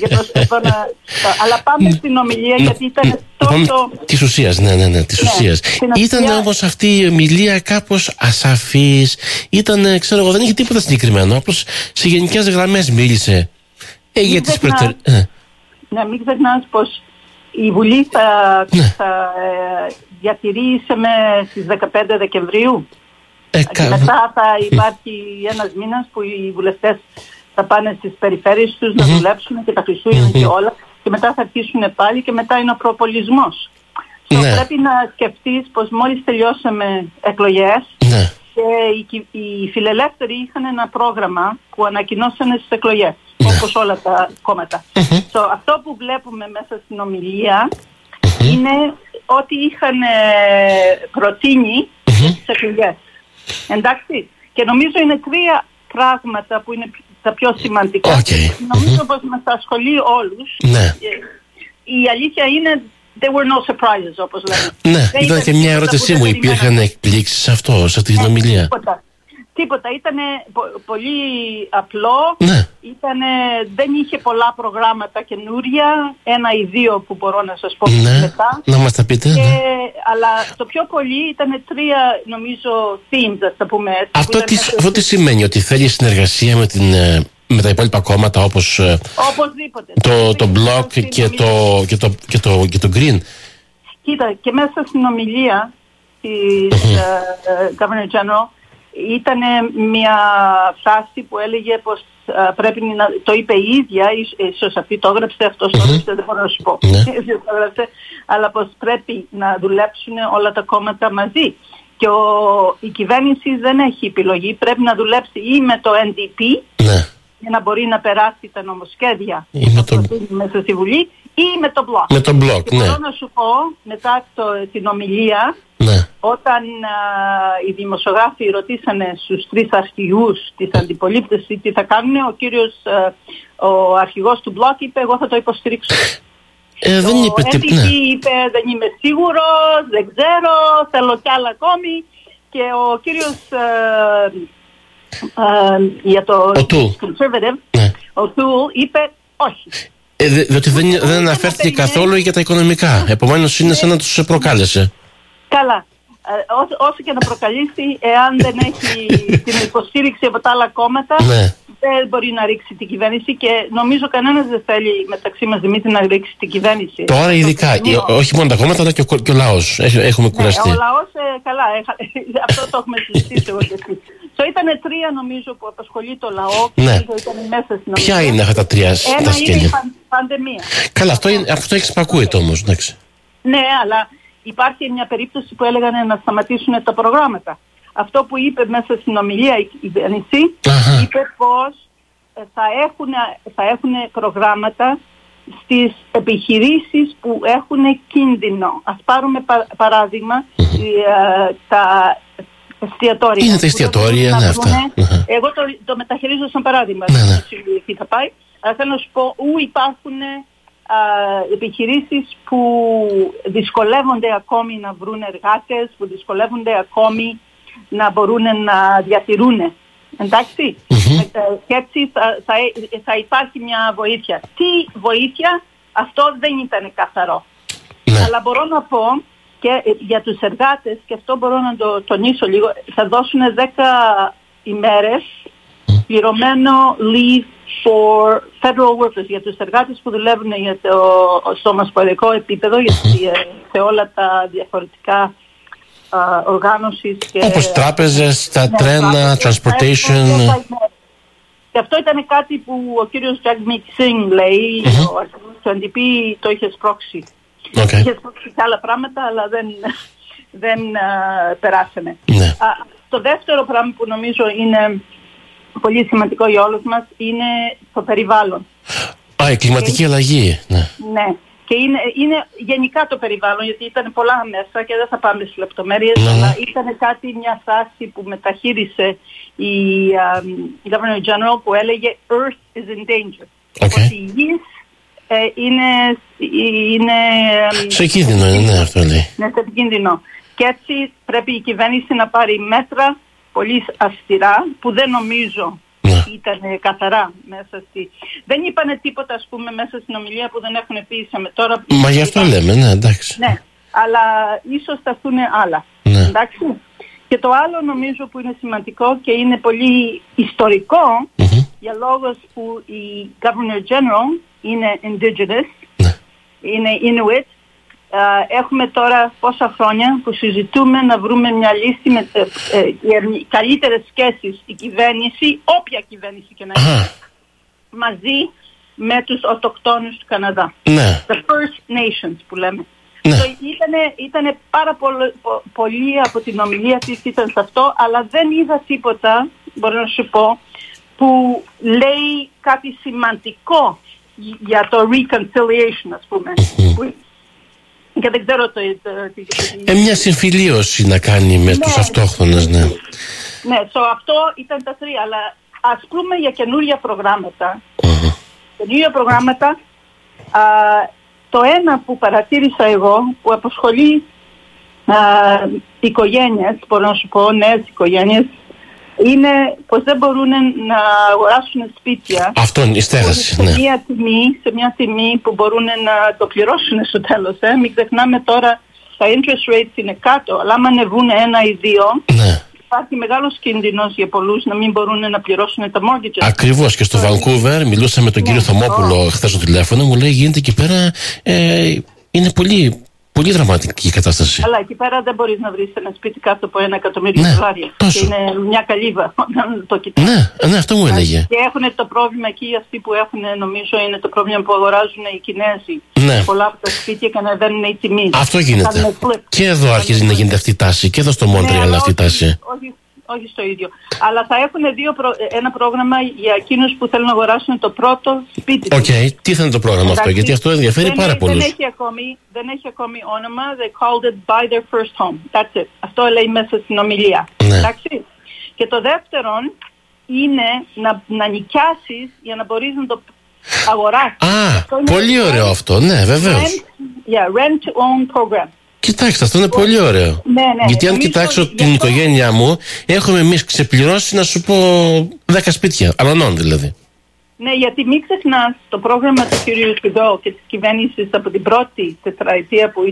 Αλλά πάμε στην ομιλία, γιατί ήταν τόσο... Της ουσίας, ναι, της ουσίας. Ήταν όμως αυτή η ομιλία κάπως ασαφής. Ήταν, ξέρω εγώ, δεν είχε τίποτα συγκεκριμένο. Απλώς σε γενικές γραμμές μίλησε. Για τις προτεραιότητες. Ναι, μην ξεχνάς πως η Βουλή θα διατηρήσει στις 15 Δεκεμβρίου. Και μετά θα υπάρχει ένας μήνας που οι βουλευτές θα πάνε στις περιφέρειες τους να δουλέψουν και τα Χριστούγεννα και όλα. Και μετά θα αρχίσουν πάλι και μετά είναι ο προπολισμός. Πρέπει να σκεφτείς πως μόλις τελειώσαμε εκλογές και οι φιλελεύθεροι είχαν ένα πρόγραμμα που ανακοινώσανε στις εκλογές, όπως όλα τα κόμματα. Αυτό που βλέπουμε μέσα στην ομιλία είναι ότι είχαν προτείνει τις εκλογές. Εντάξει. Και νομίζω είναι τρία πράγματα που είναι τα πιο σημαντικά. Νομίζω πως μας ασχολεί όλους. Η αλήθεια είναι there were no surprises, όπως λέμε. Ναι, ήταν και μια ερώτησή μου. Υπήρχαν εκπλήξεις σε αυτή την ομιλία? Τίποτα. Ήταν πολύ απλό. Δεν είχε πολλά προγράμματα καινούρια. Ένα ή δύο που μπορώ να σας πω μετά. Να μας τα πείτε. Αλλά το πιο πολύ ήταν τρία, νομίζω, themes, ας τα πούμε έτσι. Αυτό τι σημαίνει? Ότι θέλει συνεργασία με τα υπόλοιπα κόμματα, όπως το Bloc και το Green? Κοίτα, και μέσα στην ομιλία της Governor General ήταν μια φράση που έλεγε πως πρέπει να... Το είπε η ίδια, ίσως αυτή το έγραψε, αυτός το έγραψε, δεν μπορώ να σου πω. Αλλά πως πρέπει να δουλέψουν όλα τα κόμματα μαζί. Και η κυβέρνηση δεν έχει επιλογή, πρέπει να δουλέψει ή με το NDP για να μπορεί να περάσει τα νομοσχέδια μέσα στη Βουλή, ή με το Bloc. Με το Bloc, και μπορώ να σου πω, μετά την ομιλία, όταν οι δημοσιογράφοι ρωτήσανε στους τρεις αρχηγούς της αντιπολίτευσης τι θα κάνουν, ο αρχηγός του Bloc είπε εγώ θα το υποστηρίξω. Δεν είπε τίποτα. Είπε δεν είμαι σίγουρος, δεν ξέρω, θέλω κι άλλα ακόμη. Και ο κύριος για το Conservative, ο Τούλ, είπε όχι. Διότι δεν αναφέρθηκε καθόλου για τα οικονομικά. Επομένως είναι σαν να τους προκάλεσε. Καλά. Όσο και να προκαλήσει, εάν δεν έχει την υποστήριξη από τα άλλα κόμματα, δεν μπορεί να ρίξει την κυβέρνηση και νομίζω κανένας δεν θέλει μεταξύ μας, Δημήτρη, να ρίξει την κυβέρνηση. Τώρα ειδικά, όχι μόνο τα κόμματα αλλά και ο λαός. Έχουμε κουραστεί. Ο λαός, καλά, αυτό το έχουμε συζητήσει εγώ και εσύ. Ήταν 3 νομίζω που απασχολεί το λαό. Ναι. Ποια είναι αυτά τα 3 τα σκέλια? Είναι η πανδημία. Καλά, αυτό εξυπακούεται όμως, εντάξει. Ναι, αλλά υπάρχει μια περίπτωση που έλεγαν να σταματήσουν τα προγράμματα. Αυτό που είπε μέσα στην ομιλία η κυβέρνηση, είπε πως θα έχουν προγράμματα στις επιχειρήσεις που έχουν κίνδυνο. Ας πάρουμε παράδειγμα τα εστιατόρια. Είναι τα εστιατόρια, ναι, αυτά. Εγώ το μεταχειρίζω σαν παράδειγμα. Τι θα πάει. Αλλά θέλω να σου πω, où υπάρχουν επιχειρήσεις που δυσκολεύονται ακόμη να βρουν εργάτες, που δυσκολεύονται ακόμη να μπορούν να διατηρούν. Εντάξει, και έτσι θα υπάρχει μια βοήθεια. Τι βοήθεια? Αυτό δεν ήταν καθαρό. Αλλά μπορώ να πω και για τους εργάτες, και αυτό μπορώ να το τονίσω λίγο, θα δώσουν 10 ημέρες πληρωμένο leave for federal workers, για τους εργάτες που δουλεύουν στο ομοσπονδιακό επίπεδο, σε όλα τα διαφορετικά οργάνωσης. Όπως τράπεζες, τα τρένα, transportation. Και αυτό ήταν κάτι που ο κύριος Jagmeet Singh λέει, ο αρχηγός του NDP το είχε σπρώξει. Είχε σπρώξει και άλλα πράγματα, αλλά δεν περάσανε. Το δεύτερο πράγμα που νομίζω είναι πολύ σημαντικό για όλους μας είναι το περιβάλλον. Η κλιματική αλλαγή. Ναι. Και είναι γενικά το περιβάλλον, γιατί ήταν πολλά μέσα και δεν θα πάμε στις λεπτομέρειες, αλλά ήταν μια φράση που μεταχείρισε η Governor General που έλεγε Earth is in danger. Ότι η γης είναι σε κίνδυνο, ναι, αυτό λέει. Ναι, σε κίνδυνο. Και έτσι πρέπει η κυβέρνηση να πάρει μέτρα πολύ αυστηρά, που δεν νομίζω ήταν καθαρά μέσα στη... Δεν είπανε τίποτα, ας πούμε, μέσα στην ομιλία που δεν έχουν πει τώρα. Μα γι' αυτό λέμε, ναι, εντάξει. Ναι, αλλά ίσως θα έρθουν άλλα. Ναι. Εντάξει. Και το άλλο νομίζω που είναι σημαντικό και είναι πολύ ιστορικό, για λόγους που η Governor General είναι indigenous, είναι Inuit. Έχουμε τώρα πόσα χρόνια που συζητούμε να βρούμε μια λύση με καλύτερες σχέσεις η κυβέρνηση, όποια κυβέρνηση και να είναι, μαζί με τους αυτοκτόνους του Καναδά. The First Nations που λέμε. Ήτανε πάρα πολύ από την ομιλία της ήταν σε αυτό, αλλά δεν είδα τίποτα, μπορώ να σου πω, που λέει κάτι σημαντικό για το reconciliation, ας πούμε. Και δεν ξέρω μια συμφιλίωση να κάνει με τους αυτόχθονες, ναι. Ναι, αυτό ήταν τα 3, αλλά ας πούμε για καινούργια προγράμματα. Καινούργια προγράμματα, το ένα που παρατήρησα εγώ, που απασχολεί οικογένειες, μπορώ να σου πω, νέες οικογένειες, είναι πως δεν μπορούν να αγοράσουν σπίτια. Αυτό είναι η στέγαση, σε μια τιμή που μπορούν να το πληρώσουν στο τέλος. Μην ξεχνάμε τώρα τα interest rates είναι κάτω, αλλά άμα ανεβούν 1 ή 2, υπάρχει μεγάλος κίνδυνος για πολλούς να μην μπορούν να πληρώσουν τα mortgages. Ακριβώς, και στο Vancouver μιλούσα με τον κύριο Θωμόπουλο χθες στο τηλέφωνο, μου λέει γίνεται εκεί πέρα, είναι πολύ δραματική η κατάσταση. Αλλά εκεί πέρα δεν μπορείς να βρεις ένα σπίτι κάτω από $1.000.000. Και είναι μια καλύβα όταν το κοιτάς. Ναι, αυτό μου έλεγε. Και έχουν το πρόβλημα εκεί, αυτοί που έχουν, νομίζω, είναι το πρόβλημα που αγοράζουν οι Κινέζοι. Πολλά από τα σπίτια και ανεβαίνουν οι τιμές. Αυτό γίνεται. Και εδώ αρχίζει να γίνεται αυτή η τάση. Και εδώ στο Μόντρεαλ αυτή η τάση. Όχι στο ίδιο. Αλλά θα έχουν ένα πρόγραμμα για εκείνους που θέλουν να αγοράσουν το πρώτο σπίτι. Τι θα είναι το πρόγραμμα αυτό, γιατί αυτό ενδιαφέρει πάρα πολλούς. Δεν έχει ακόμη όνομα. They called it buy their first home. That's it. Αυτό λέει μέσα στην ομιλία. Εντάξει. Και το δεύτερο είναι να νοικιάσεις για να μπορείς να το αγοράσεις. Πολύ ωραίο αυτό. Ναι, βεβαίως. Rent to own program. Κοιτάξτε, αυτό είναι πολύ ωραίο. Ναι. Γιατί αν κοιτάξω την οικογένειά μου, έχουμε εμείς ξεπληρώσει, να σου πω, 10 σπίτια. Αλανών δηλαδή. Ναι, γιατί μην ξεχνάς το πρόγραμμα του κ. Trudeau και της κυβέρνησης από την πρώτη τετραετία που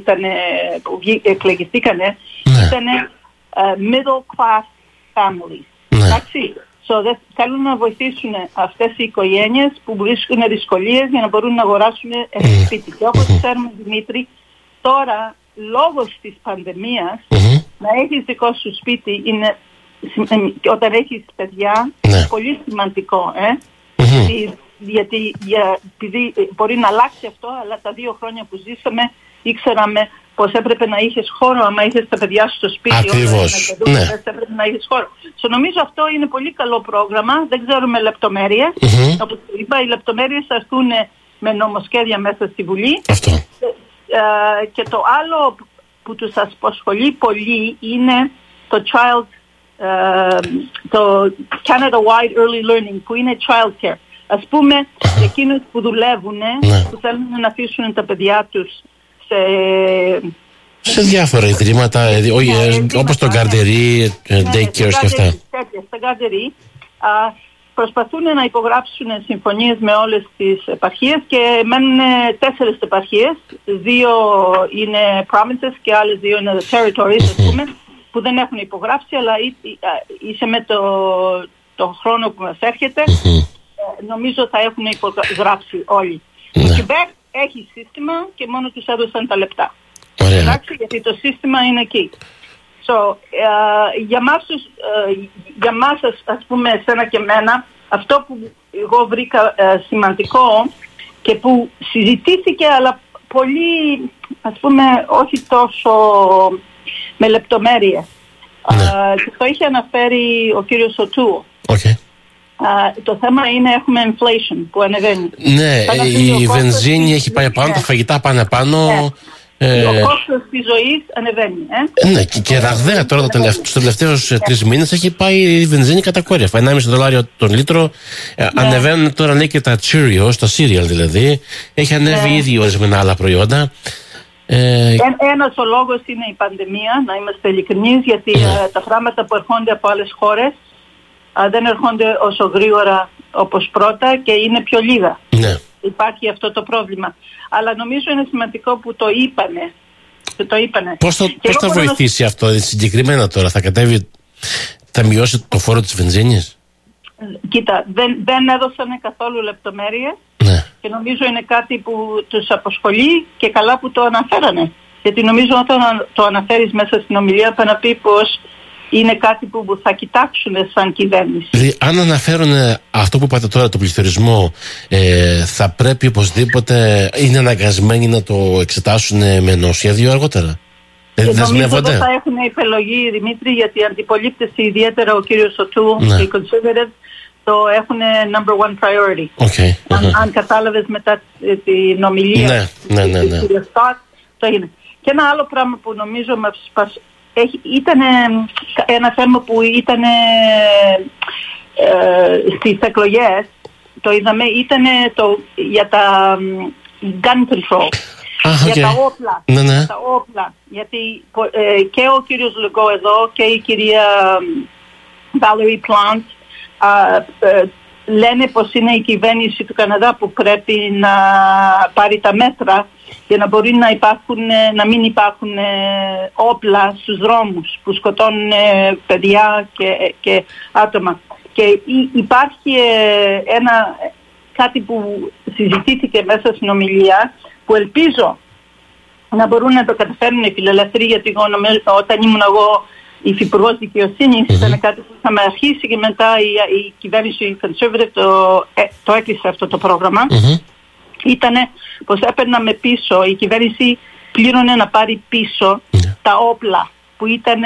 εκλεγηθήκανε, ήταν middle class families. Εντάξει. θέλουν να βοηθήσουν αυτές οι οικογένειες που βρίσκουν δυσκολίες για να μπορούν να αγοράσουν σπίτι. Και όπως ξέρουμε, Δημήτρη, τώρα λόγω της πανδημίας να έχεις δικό σου σπίτι είναι, όταν έχεις παιδιά, είναι πολύ σημαντικό. Γιατί επειδή μπορεί να αλλάξει αυτό, αλλά τα 2 χρόνια που ζήσαμε ήξεραμε πως έπρεπε να είχες χώρο άμα είχες τα παιδιά σου στο σπίτι. Ακριβώς. Έπρεπε να είχες χώρο. Νομίζω αυτό είναι πολύ καλό πρόγραμμα. Δεν ξέρουμε λεπτομέρειες. Όπως είπα, οι λεπτομέρειες θα έρθουν με νομοσχέδια μέσα στη Βουλή. Αυτό. Και το άλλο που τους απασχολεί πολύ είναι το το Canada Wide Early Learning, που είναι child care. Ας πούμε, εκείνους που δουλεύουν, που θέλουν να αφήσουν τα παιδιά τους σε διάφορα ιδρύματα, όπως το Γκαρντερί, daycare και αυτά. Στα Γκαρντερί προσπαθούν να υπογράψουν συμφωνίες με όλες τις επαρχίες και μένουν 4 επαρχίες. 2 είναι provinces και άλλες 2 είναι territories, ας πούμε, που δεν έχουν υπογράψει, αλλά είσαι με το χρόνο που μας έρχεται. Νομίζω θα έχουν υπογράψει όλοι. Το Quebec έχει σύστημα και μόνο τους έδωσαν τα λεπτά. Εντάξει, γιατί το σύστημα είναι εκεί. Για μας, ας πούμε, εσένα και εμένα, αυτό που εγώ βρήκα σημαντικό και που συζητήθηκε, αλλά πολύ, ας πούμε, όχι τόσο με λεπτομέρειες. Και το είχε αναφέρει ο κύριος Σωτού. Το θέμα είναι έχουμε inflation που ανεβαίνει. Ναι, η βενζίνη έχει πάει πάνω, τα φαγητά πάνε πάνω. Ο κόστος της ζωής ανεβαίνει. Ναι, και ραγδαία τώρα τους τελευταίους 3 μήνες έχει πάει η βενζίνη κατακόρυφα. $1,5 τον λίτρο. Ανεβαίνουν τώρα, λέει, και τα Cheerios, τα cereal δηλαδή. Έχει ανέβει ήδη ορισμένα άλλα προϊόντα. Ένας ο λόγος είναι η πανδημία, να είμαστε ειλικρινείς, γιατί τα πράγματα που ερχόνται από άλλες χώρες δεν έρχονται όσο γρήγορα όπως πρώτα και είναι πιο λίγα. Υπάρχει αυτό το πρόβλημα. Αλλά νομίζω είναι σημαντικό που το είπανε. Πώς θα βοηθήσει αυτό συγκεκριμένα τώρα, θα μειώσει το φόρο της βενζίνης? Κοίτα, δεν έδωσαν καθόλου λεπτομέρειες και νομίζω είναι κάτι που τους απασχολεί και καλά που το αναφέρανε. Γιατί νομίζω όταν το αναφέρεις μέσα στην ομιλία θα να πει πως είναι κάτι που θα κοιτάξουν σαν κυβέρνηση. Δηλαδή, αν αναφέρουν αυτό που είπατε τώρα, το πληθωρισμό, θα πρέπει οπωσδήποτε, είναι αναγκασμένοι να το εξετάσουν με νοσοσχέδιο αργότερα? Νομίζω δεν θα έχουν επιλογή, Δημήτρη, γιατί οι αντιπολίτες, ιδιαίτερα ο κύριος Σωτού και οι conservatives, το έχουν number one priority. Αν κατάλαβες μετά την ομιλία του κ. Σκότ, το έγινε. Και ένα άλλο πράγμα που νομίζω ήταν ένα θέμα που ήταν στις εκλογές, το είδαμε, ήταν για τα gun control, για τα όπλα. Τα όπλα. Γιατί και ο κύριος Λουγκό εδώ και η κυρία Valerie Plante λένε πως είναι η κυβέρνηση του Καναδά που πρέπει να πάρει τα μέτρα για να μπορεί να μην υπάρχουν όπλα στους δρόμους που σκοτώνουν παιδιά και άτομα. Και υπάρχει κάτι που συζητήθηκε μέσα στην ομιλία που ελπίζω να μπορούν να το καταφέρουν οι φιλελεύθεροι, γιατί όταν ήμουν εγώ υφυπουργός δικαιοσύνης ήταν κάτι που είχαμε αρχίσει και μετά η κυβέρνηση conservative το έκλεισε αυτό το πρόγραμμα. Ήτανε πως έπαιρναμε πίσω, η κυβέρνηση πλήρωνε να πάρει πίσω τα όπλα που ήτανε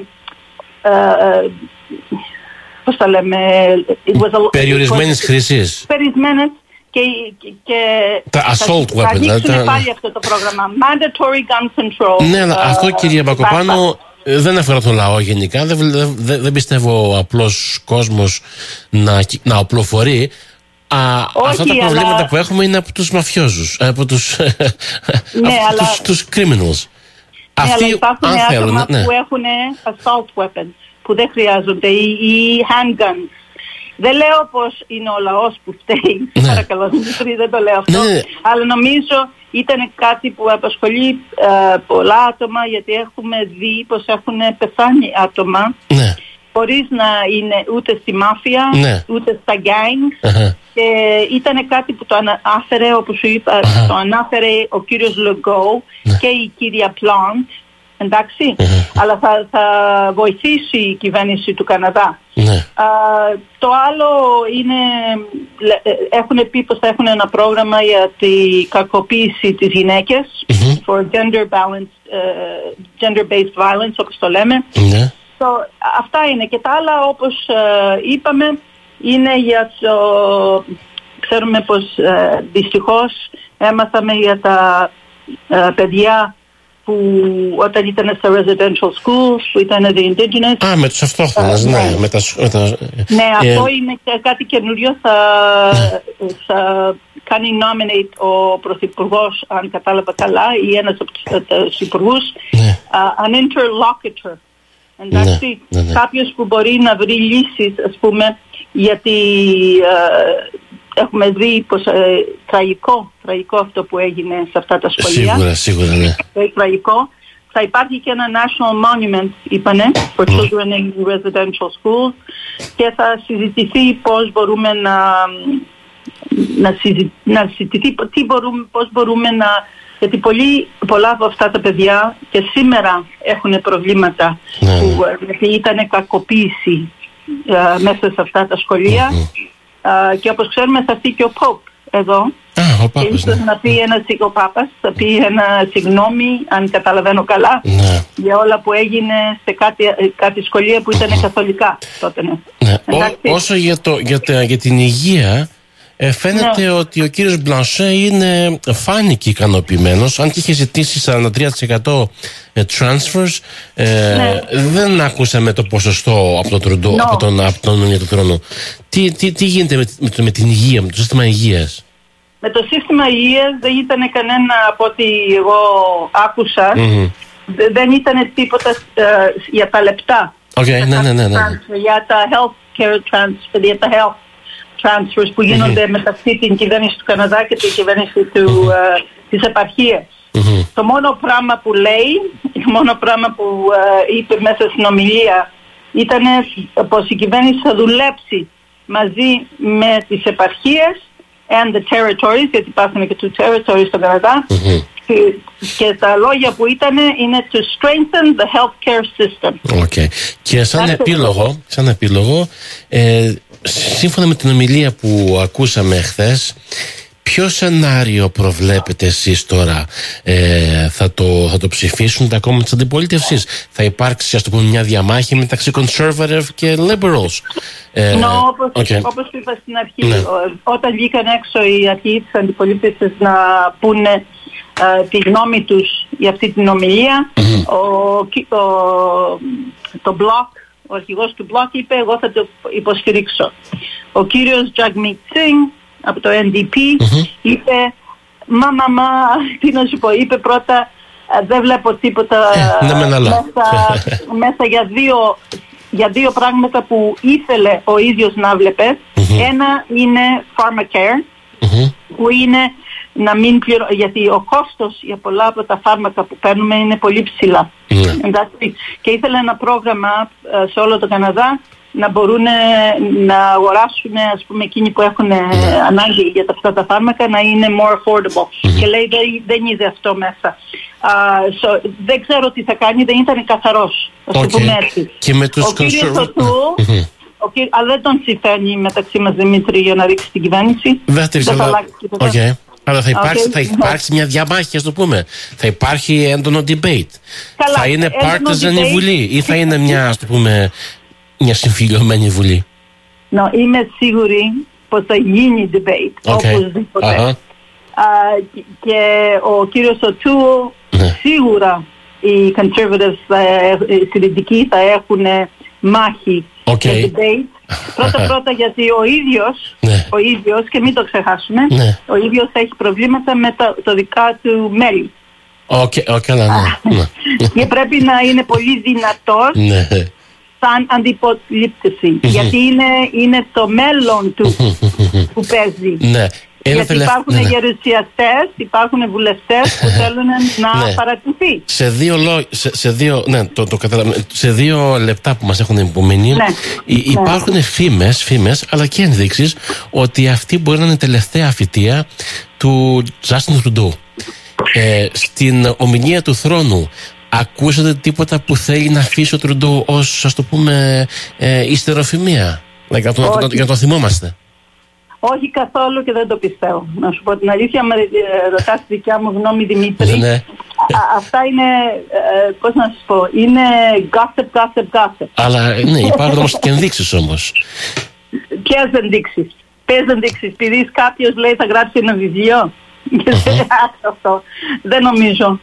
πώς τα λέμε, περιορισμένες χρήσεις. Περιορισμένες και τα assault weapons. Θα ανοίξουν πάλι αυτό το πρόγραμμα. Mandatory gun control. Ναι, αλλά αυτό, κυρία Μπακοπάνου, δεν αφορά τον λαό γενικά. Δεν πιστεύω ο απλός κόσμος να οπλοφορεί. Αυτά τα προβλήματα που έχουμε είναι από τους μαφιόζους, από τους criminals. Αλλά υπάρχουν άτομα που έχουν assault weapons που δεν χρειάζονται ή handguns. Δεν λέω πως είναι ο λαός που φταίει, παρακαλώ, δεν το λέω αυτό, αλλά νομίζω ήταν κάτι που απασχολεί πολλά άτομα, γιατί έχουμε δει πως έχουν πεθάνει άτομα χωρίς να είναι ούτε στη μάφια, ούτε στα gangs. Και ήταν κάτι που το ανάφερε, όπως σου είπα, το ανάφερε ο κύριος Λεγκό και η κυρία Πλάντ, εντάξει, αλλά θα βοηθήσει η κυβέρνηση του Καναδά. Το άλλο είναι, έχουν πει πως θα έχουν ένα πρόγραμμα για τη κακοποίηση της γυναίκες, for gender-based violence, όπως το λέμε. Αυτά είναι, και τα άλλα, όπως είπαμε, είναι για το... Ξέρουμε πως δυστυχώς έμαθαμε για τα παιδιά που όταν ήταν στα residential schools, που ήταν the indigenous. Με τους αυτόχθονες, ναι. Ναι, αυτό είναι κάτι καινούριο. Θα κάνει nominate ο Πρωθυπουργός, αν κατάλαβα καλά, ή ένας από τους υπουργούς, an interlocutor. Εντάξει, κάποιος που μπορεί να βρει λύσεις, ας πούμε, γιατί έχουμε δει πως τραγικό αυτό που έγινε σε αυτά τα σχολεία. Σίγουρα, ναι. Τραγικό. Θα υπάρχει και ένα national monument, είπανε, for children in residential schools, και θα συζητηθεί πώς μπορούμε πώς μπορούμε να... Γιατί πολλά από αυτά τα παιδιά και σήμερα έχουν προβλήματα, γιατί ήταν κακοποίηση μέσα σε αυτά τα σχολεία, και όπως ξέρουμε θα έρθει και ο Πόπ εδώ, και ίσως να πει ο Πάπας θα πει ένα συγγνώμη, αν καταλαβαίνω καλά, για όλα που έγινε σε κάτι σχολεία που ήταν καθολικά τότε. Όσο για την υγεία, φαίνεται ότι ο κύριος Μπλανσέ φάνηκε ικανοποιημένος, αν και είχε ζητήσει 43% transfers. Δεν ακούσαμε το ποσοστό από τον Τρουντό, από τον για το θρόνο. Τι γίνεται με την υγεία, με το σύστημα υγείας? Με το σύστημα υγείας δεν ήταν κανένα, από ό,τι εγώ άκουσα, δεν ήταν τίποτα για τα λεπτά. Για τα healthcare transfer, για τα health transfers που γίνονται μεταξύ την κυβέρνηση του Καναδά και την κυβέρνηση της επαρχίας. Το μόνο πράγμα που λέει, το μόνο πράγμα που είπε μέσα στην ομιλία ήταν πως η κυβέρνηση θα δουλέψει μαζί με τις επαρχίες and the territories, γιατί υπάρχουν και τους territories στον Καναδά, και τα λόγια που ήταν είναι to strengthen the healthcare system. Και σαν επίλογο, σύμφωνα με την ομιλία που ακούσαμε χθες, ποιο σενάριο προβλέπετε εσείς τώρα? Θα το ψηφίσουν τα κόμματα της αντιπολίτευσης? Θα υπάρξει, ας το πούμε, μια διαμάχη μεταξύ conservative και liberals? Όπως είπα στην αρχή, όταν βγήκαν έξω οι αρχηγοί της αντιπολίτευσης να πούνε τη γνώμη τους για αυτή την ομιλία, ο αρχηγός του Bloc είπε εγώ θα το υποστηρίξω. Ο κύριος Jagmeet Singh από το NDP είπε τι να σου πω, είπε πρώτα δεν βλέπω τίποτα μέσα για δύο πράγματα που ήθελε ο ίδιος να βλέπει. Ένα είναι pharmacare, που είναι να μην γιατί ο κόστος για πολλά από τα φάρμακα που παίρνουμε είναι πολύ ψηλά. Και ήθελε ένα πρόγραμμα σε όλο το Καναδά να μπορούν να αγοράσουν, ας πούμε, εκείνοι που έχουν ανάγκη για αυτά τα φάρμακα να είναι more affordable. Και λέει δεν είδε αυτό μέσα. Δεν ξέρω τι θα κάνει, δεν ήταν καθαρός. Και με τους αλλά δεν τον συμφέρει μεταξύ μας, Δημήτρη, για να ρίξει την κυβέρνηση. Δεν θα αλλάξει τίποτα. Αλλά θα υπάρξει μια διαμάχη, ας το πούμε. Θα υπάρχει έντονο debate. Θα είναι partisan η Βουλή ή θα είναι μια συμφιλειωμένη Βουλή? Είμαι σίγουρη πως θα γίνει debate, οπωσδήποτε. Και ο κύριος O'Toole, σίγουρα οι conservatives, οι συντηρητικοί θα έχουν μάχη και debate. Πρώτα γιατί ο ίδιος, και μην το ξεχάσουμε, ο ίδιος έχει προβλήματα με το δικά του μέλη. Και πρέπει να είναι πολύ δυνατός σαν αντιπολίτευση, γιατί είναι το μέλλον του που παίζει. Γιατί υπάρχουν γερουσιαστές, υπάρχουν βουλευτές που θέλουν να παρατηθεί. Σε 2 λεπτά που μας έχουν υπομείνει, υπάρχουν φήμες αλλά και ενδείξεις ότι αυτή μπορεί να είναι η τελευταία θητεία του Justin Trudeau. Στην ομιλία του θρόνου ακούσατε τίποτα που θέλει να αφήσει ο Trudeau ως, ας το πούμε, ιστεροφημία, για να το θυμόμαστε? Όχι καθόλου και δεν το πιστεύω. Να σου πω την αλήθεια, με ρωτάς τη δικιά μου γνώμη, Δημήτρη. Ναι. Αυτά είναι, πώς να σου πω, είναι gossip. Αλλά ναι, υπάρχουν όμως και ενδείξεις όμως. Ποιες ενδείξεις? Επειδή κάποιος λέει θα γράψει ένα βιβλίο. Αυτό. Δεν νομίζω.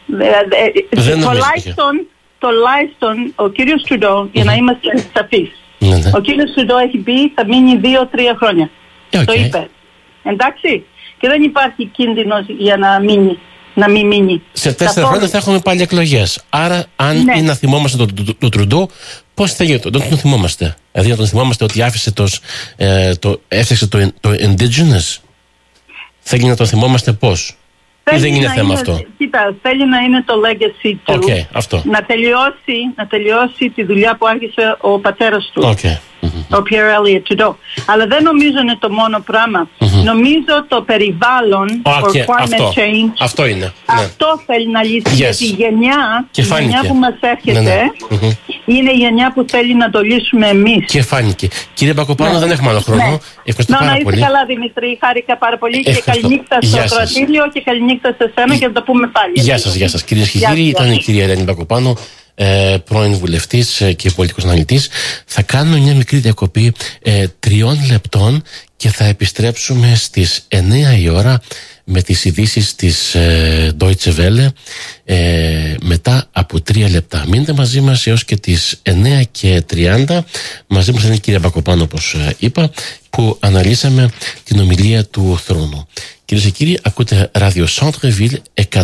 Τουλάχιστον ο κύριος Trudeau, για να είμαστε σαφείς, ο κύριος Trudeau έχει πει θα μείνει 2-3 χρόνια. Το είπε. Εντάξει. Και δεν υπάρχει κίνδυνος για να μην μείνει. Σε 4 χρόνια θα έχουμε πάλι εκλογές. Άρα, αν είναι να θυμόμαστε τον Trudeau, πώς θα γίνει? Δεν τον θυμόμαστε. Δηλαδή, να τον θυμόμαστε ότι άφησε έφτιαξε το indigenous. Θέλει να τον θυμόμαστε πώς? Ή δεν είναι θέμα αυτό? Κοίτα, θέλει να είναι το legacy του. Αυτό. Να τελειώσει τη δουλειά που άρχισε ο πατέρας του. Ο Pierre Elliott Trudeau. Αλλά δεν νομίζω είναι το μόνο πράγμα. Νομίζω το περιβάλλον, climate change, αυτό είναι. Αυτό θέλει να λύσει. Γιατί η γενιά που μας έρχεται είναι η γενιά που θέλει να το λύσουμε εμείς. Και φάνηκε. Κύριε Μπακοπάνο, δεν έχουμε άλλο χρόνο. Ευχαριστώ πάρα πολύ. Να είστε καλά, Δημήτρη. Χάρηκα πάρα πολύ και καληνύχτα στο κρατήριο και καληνύχτα σε σένα και θα το πούμε πάλι. Γεια σας. Κυρίες και κύριοι, ήταν η κυρία Ελένη Μπακοπάνο, πρώην βουλευτής και πολιτικός αναλυτής. Θα κάνουμε μια μικρή διακοπή 3 λεπτών και θα επιστρέψουμε στις 9 η ώρα με τις ειδήσεις της Deutsche Welle μετά από 3 λεπτά. Μείνετε μαζί μας έως και τις 9:30. Μαζί μας είναι η κυρία Μπακοπάνο, όπως είπα, που αναλύσαμε την ομιλία του θρόνου. Κυρίες και κύριοι, ακούτε Radio Centre-Ville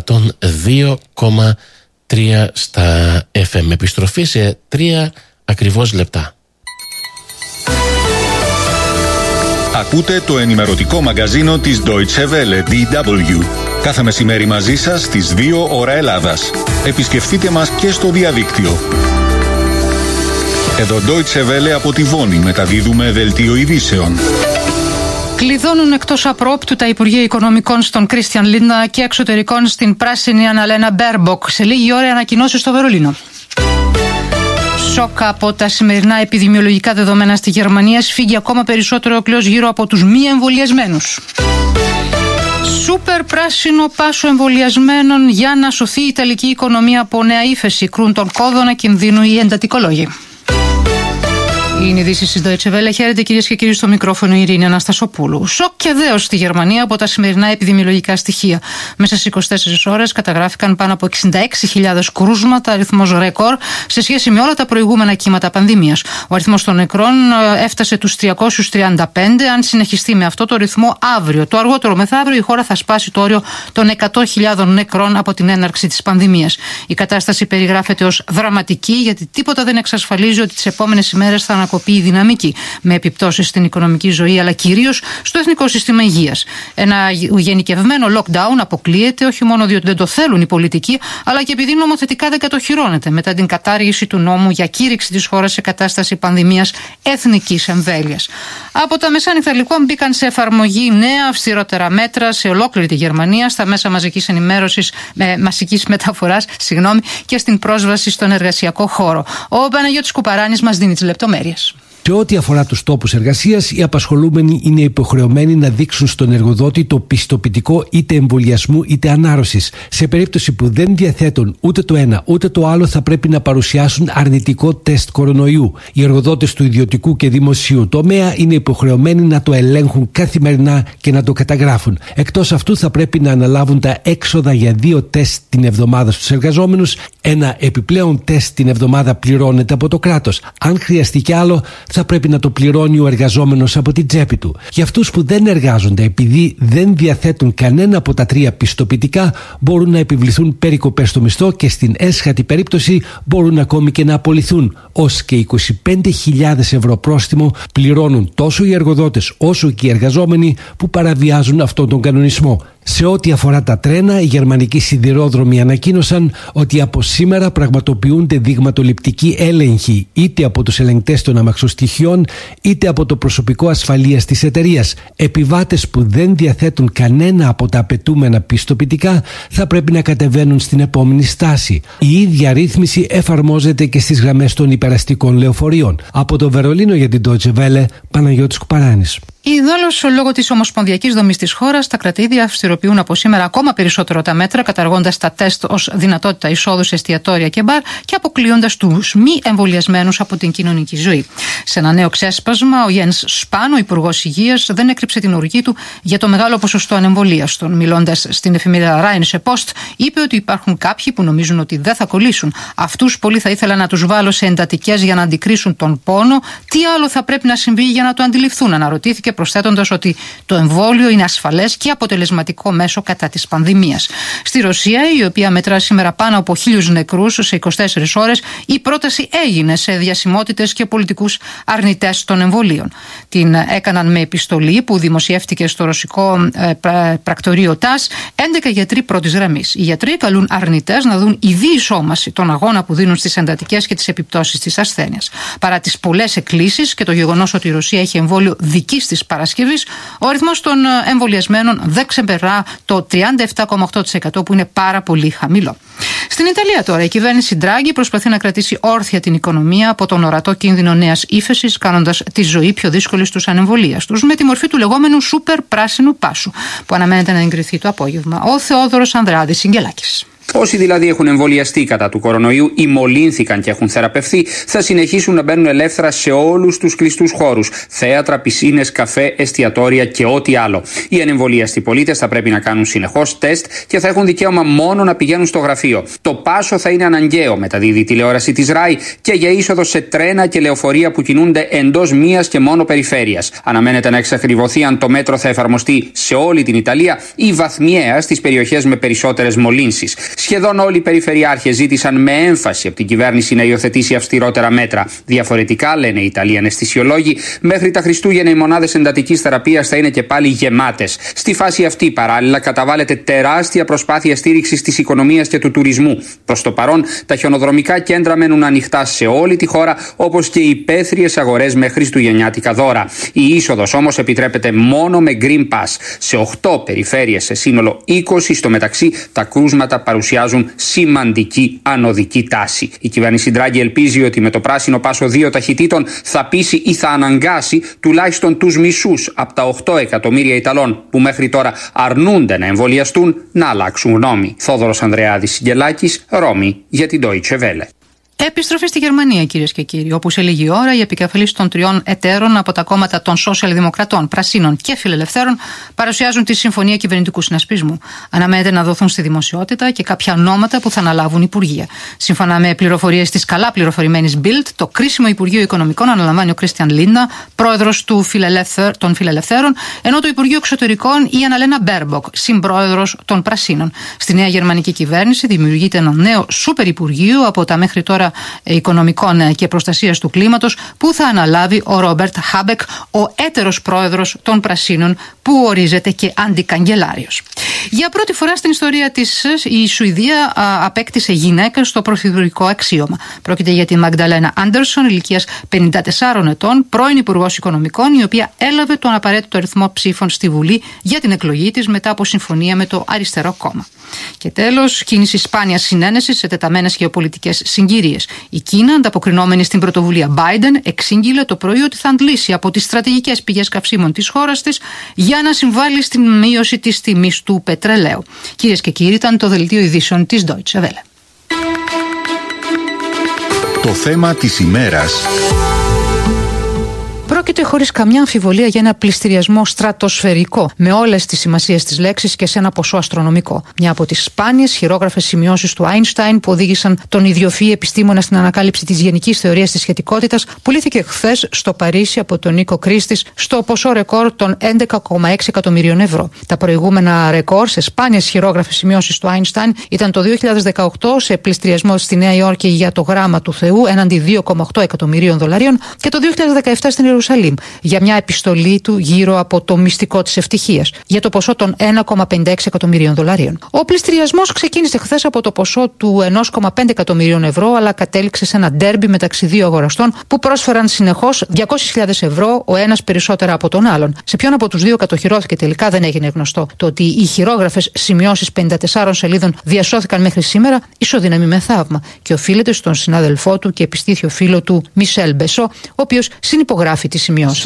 102,3 στα FM. Επιστροφή σε 3 ακριβώς λεπτά. Ακούτε το ενημερωτικό μαγκαζίνο της Deutsche Welle, DW. Κάθε μεσημέρι μαζί σας στις 2 ώρα Ελλάδας. Επισκεφτείτε μας και στο διαδίκτυο. Εδώ Deutsche Welle από τη Βόνη μεταδίδουμε δελτίο ειδήσεων. Κλειδώνουν εκτός απρόπτου τα Υπουργεία Οικονομικών στον Κρίστιαν Λίντα και Εξωτερικών στην πράσινη Αναλένα Μπέρμποκ. Σε λίγη ώρα ανακοινώσεις στο Βερολίνο. Σοκ από τα σημερινά επιδημιολογικά δεδομένα στη Γερμανία. Σφίγγει ακόμα περισσότερο ο κλειός γύρω από τους μη εμβολιασμένους. Σούπερ πράσινο πάσο εμβολιασμένων για να σωθεί η Ιταλική οικονομία από νέα ύφεση. Κρούν τον κόδωνα κινδύνου οι εντατικολόγοι. Είναι ειδήσεις της Deutsche Welle. Χαίρετε κυρίες και κύριοι, στο μικρόφωνο η Ειρήνη Αναστασοπούλου. Σοκ και δέος στη Γερμανία από τα σημερινά επιδημιολογικά στοιχεία. Μέσα στις 24 ώρες καταγράφηκαν πάνω από 66.000 κρούσματα, αριθμός ρεκόρ σε σχέση με όλα τα προηγούμενα κύματα πανδημίας. Ο αριθμός των νεκρών έφτασε τους 335. Αν συνεχιστεί με αυτό το ρυθμό, αύριο, το αργότερο μεθαύριο, η χώρα θα σπάσει το όριο των 100.000 νεκρών από την έναρξη της πανδημίας. Η κατάσταση περιγράφεται ως δραματική, γιατί τίποτα δεν εξασφαλίζει ότι τις επόμενες ημέρες θα ανακοπεί η δυναμική, με επιπτώσεις στην οικονομική ζωή αλλά κυρίως στο εθνικό σύστημα υγείας. Ένα γενικευμένο lockdown αποκλείεται όχι μόνο διότι δεν το θέλουν οι πολιτικοί, αλλά και επειδή νομοθετικά δεν κατοχυρώνεται μετά την κατάργηση του νόμου για κήρυξη της χώρας σε κατάσταση πανδημίας εθνικής εμβέλειας. Από τα μεσάνυχτα λοιπόν μπήκαν σε εφαρμογή νέα αυστηρότερα μέτρα σε ολόκληρη τη Γερμανία, στα μέσα μαζικής ενημέρωσης, μαζικής μεταφοράς, και στην πρόσβαση στον εργασιακό χώρο. Ο Παναγιώτης Κουπαράνης μας δίνει τις λεπτομέρειες. Σε ό,τι αφορά τους τόπους εργασίας, οι απασχολούμενοι είναι υποχρεωμένοι να δείξουν στον εργοδότη το πιστοποιητικό είτε εμβολιασμού είτε ανάρρωσης. Σε περίπτωση που δεν διαθέτουν ούτε το ένα ούτε το άλλο, θα πρέπει να παρουσιάσουν αρνητικό τεστ κορονοϊού. Οι εργοδότες του ιδιωτικού και δημοσίου τομέα είναι υποχρεωμένοι να το ελέγχουν καθημερινά και να το καταγράφουν. Εκτός αυτού, θα πρέπει να αναλάβουν τα έξοδα για 2 τεστ την εβδομάδα στους εργαζόμενους. Ένα επιπλέον τεστ την εβδομάδα πληρώνεται από το κράτος. Αν χρειαστεί κι άλλο, θα πρέπει να το πληρώνει ο εργαζόμενος από την τσέπη του. Για αυτούς που δεν εργάζονται επειδή δεν διαθέτουν κανένα από τα 3 πιστοποιητικά, μπορούν να επιβληθούν περικοπές στο μισθό και στην έσχατη περίπτωση μπορούν ακόμη και να απολυθούν. Ως και 25.000 ευρώ πρόστιμο πληρώνουν τόσο οι εργοδότες όσο και οι εργαζόμενοι που παραβιάζουν αυτόν τον κανονισμό. Σε ό,τι αφορά τα τρένα, οι γερμανικοί σιδηρόδρομοι ανακοίνωσαν ότι από σήμερα πραγματοποιούνται δειγματοληπτικοί έλεγχοι είτε από τους ελεγκτές των αμαξοστοιχειών είτε από το προσωπικό ασφαλείας της εταιρείας. Επιβάτες που δεν διαθέτουν κανένα από τα απαιτούμενα πιστοποιητικά θα πρέπει να κατεβαίνουν στην επόμενη στάση. Η ίδια ρύθμιση εφαρμόζεται και στις γραμμές των υπεραστικών λεωφορείων. Από το Βερολίνο για την Deutsche Welle, Παναγιώτης Κουπαράνης. Ιδάλλως, λόγω της ομοσπονδιακής δομής της χώρας, τα κρατήδια αυστηροποιούν από σήμερα ακόμα περισσότερο τα μέτρα, καταργώντας τα τεστ ως δυνατότητα εισόδου σε εστιατόρια και μπαρ και αποκλείοντας τους μη εμβολιασμένους από την κοινωνική ζωή. Σε ένα νέο ξέσπασμα, ο Γιένς Σπάν, ο Υπουργός Υγείας, δεν έκρυψε την οργή του για το μεγάλο ποσοστό ανεμβολίαστων. Μιλώντας στην εφημερίδα Rheinische Post, είπε ότι υπάρχουν κάποιοι που νομίζουν ότι δεν θα κολλήσουν. Αυτούς πολύ θα ήθελα να τους βάλω σε εντατικές για να αντικρίσουν τον πόνο. Τι άλλο θα πρέπει να συμβεί για να το αντιληφθούν, αναρωτήθηκε, προσθέτοντας ότι το εμβόλιο είναι ασφαλές και αποτελεσματικό μέσο κατά της πανδημίας. Στη Ρωσία, η οποία μετρά σήμερα πάνω από 1.000 νεκρούς σε 24 ώρες, η πρόταση έγινε σε διασημότητες και πολιτικούς αρνητές των εμβολίων. Την έκαναν με επιστολή που δημοσιεύτηκε στο ρωσικό πρακτορείο ΤΑΣ 11 γιατροί πρώτης γραμμής. Οι γιατροί καλούν αρνητές να δουν η διεισόμαση τον αγώνα που δίνουν στις εντατικές και τις επιπτώσεις της ασθένειας. Παρά τις πολλές εκκλήσεις και το γεγονός ότι η Ρωσία έχει εμβόλιο δικής της Παρασκευής, ο αριθμός των εμβολιασμένων δεν ξεπερνά το 37,8% που είναι πάρα πολύ χαμηλό. Στην Ιταλία τώρα, η κυβέρνηση Ντράγκη προσπαθεί να κρατήσει όρθια την οικονομία από τον ορατό κίνδυνο νέας ύφεσης, κάνοντας τη ζωή πιο δύσκολη στους ανεμβολίαστους με τη μορφή του λεγόμενου σούπερ πράσινου πάσου, που αναμένεται να εγκριθεί το απόγευμα. Ο Θεόδωρος Ανδρεάδης Συγγελάκης. Όσοι δηλαδή έχουν εμβολιαστεί κατά του κορονοϊού ή μολύνθηκαν και έχουν θεραπευθεί, θα συνεχίσουν να μπαίνουν ελεύθερα σε όλους τους κλειστούς χώρους, θέατρα, πισίνες, καφέ, εστιατόρια και ό,τι άλλο. Οι ανεμβολιαστοί πολίτες θα πρέπει να κάνουν συνεχώς τεστ και θα έχουν δικαίωμα μόνο να πηγαίνουν στο γραφείο. Το πάσο θα είναι αναγκαίο, μεταδίδει η τηλεόραση της ΡΑΗ, και για είσοδο σε τρένα και λεωφορεία που κινούνται εντός μίας και μόνο περιφέρειας. Αναμένεται να εξακριβωθεί αν το μέτρο θα εφαρμοστεί σε όλη την Ιταλία ή βαθμιαία στις περιοχές με περισσότερες μολύνσεις. Σχεδόν όλοι οι περιφερειάρχες ζήτησαν με έμφαση από την κυβέρνηση να υιοθετήσει αυστηρότερα μέτρα. Διαφορετικά, λένε οι Ιταλοί αναισθησιολόγοι, μέχρι τα Χριστούγεννα οι μονάδες εντατικής θεραπείας θα είναι και πάλι γεμάτες. Στη φάση αυτή, παράλληλα, καταβάλλεται τεράστια προσπάθεια στήριξης της οικονομίας και του τουρισμού. Προς το παρόν, τα χιονοδρομικά κέντρα μένουν ανοιχτά σε όλη τη χώρα, όπως και οι υπαίθριες αγορές με χριστουγεννιάτικα δώρα. Η είσοδος όμως επιτρέπεται μόνο με Green Pass. Σε 8 περιφέρειες, σε σύνολο 20 στο μεταξύ, τα κρούσματα παρουσιάζουν σημαντική ανωδική τάση. Η κυβέρνηση Ντράγκη ελπίζει ότι με το πράσινο πάσο 2 ταχυτήτων θα πείσει ή θα αναγκάσει τουλάχιστον τους μισούς από τα 8 εκατομμύρια Ιταλών που μέχρι τώρα αρνούνται να εμβολιαστούν να αλλάξουν γνώμη. Θόδωρος Ανδρεάδης Συγγελάκης, Ρώμη, για την Deutsche Welle. Επιστροφή στη Γερμανία, κυρίες και κύριοι, όπου σε λίγη ώρα οι επικεφαλείς των 3 εταίρων από τα κόμματα των Σοσιαλδημοκρατών, Πρασίνων και Φιλελευθέρων παρουσιάζουν τη συμφωνία κυβερνητικού συνασπισμού. Αναμένεται να δοθούν στη δημοσιότητα και κάποια ονόματα που θα αναλάβουν υπουργεία. Σύμφωνα με πληροφορίες της καλά πληροφορημένης Bild, το κρίσιμο Υπουργείο Οικονομικών αναλαμβάνει ο Κρίστιαν Λίντα, πρόεδρος των Φιλελευθέρων, ενώ το Υπουργείο Εξωτερικών η Αναλένα Μπέρμποκ, συμπρόεδρος των Πρασίνων. Στη νέα γερμανική κυβέρνηση δημιουργείται ένα νέο σούπερ υπουργείο από τα μέχρι τώρα Οικονομικών και Προστασίας του Κλίματος που θα αναλάβει ο Ρόμπερτ Χάμπεκ, ο έτερος πρόεδρος των Πρασίνων, που ορίζεται και αντικαγκελάριος. Για πρώτη φορά στην ιστορία της, η Σουηδία απέκτησε γυναίκα στο πρωθυπουργικό αξίωμα. Πρόκειται για την Μαγνταλένα Άντερσον, ηλικίας 54 ετών, πρώην Υπουργός Οικονομικών, η οποία έλαβε τον απαραίτητο αριθμό ψήφων στη Βουλή για την εκλογή της μετά από συμφωνία με το Αριστερό Κόμμα. Και τέλος, κίνηση σπάνιας συνένεσης σε τεταμένες γεωπολιτικές συγκυρίες. Η Κίνα, ανταποκρινόμενη στην πρωτοβουλία Biden, εξήγηλε το πρωί ότι θα αντλήσει από τις στρατηγικές πηγές καυσίμων της χώρας της για να συμβάλλει στην μείωση της τιμής του πετρελαίου. Κυρίες και κύριοι, ήταν το δελτίο ειδήσεων της Deutsche Welle. Το θέμα της ημέρας. Πρόκειται χωρίς καμιά αμφιβολία για ένα πληστηριασμό στρατοσφαιρικό, με όλες τις σημασίες της λέξης και σε ένα ποσό αστρονομικό. Μια από τις σπάνιες χειρόγραφες σημειώσεις του Άινστάιν που οδήγησαν τον ιδιοφυή επιστήμονα στην ανακάλυψη της γενικής θεωρίας της σχετικότητας, πουλήθηκε χθες στο Παρίσι από τον Νίκο Κρίστης στο ποσό ρεκόρ των 11,6 εκατομμυρίων ευρώ. Τα προηγούμενα ρεκόρ σε σπάνιες χειρόγραφες σημειώσεις του Άινστάιν ήταν το 2018 σε πληστηριασμό στη Νέα Υόρκη για το γράμμα του Θεού έναντι 2,8 εκατομμυρίων δολαρίων και το 2017 στην Ιερουσαλήμ για μια επιστολή του γύρω από το μυστικό της ευτυχίας για το ποσό των 1,56 εκατομμυρίων δολαρίων. Ο πληστηριασμός ξεκίνησε χθες από το ποσό του 1,5 εκατομμυρίων ευρώ, αλλά κατέληξε σε ένα ντέρμπι μεταξύ δύο αγοραστών που πρόσφεραν συνεχώς 200.000 ευρώ ο ένας περισσότερα από τον άλλον. Σε ποιον από τους δύο κατοχυρώθηκε τελικά δεν έγινε γνωστό. Το ότι οι χειρόγραφες σημειώσεις 54 σελίδων διασώθηκαν μέχρι σήμερα ισοδυναμεί με θαύμα και οφείλεται στον συνάδελφό του και επιστήθιο φίλο του Μισελ Μπεσό, ο οποίος συνυπογράφει τις σημειώσεις.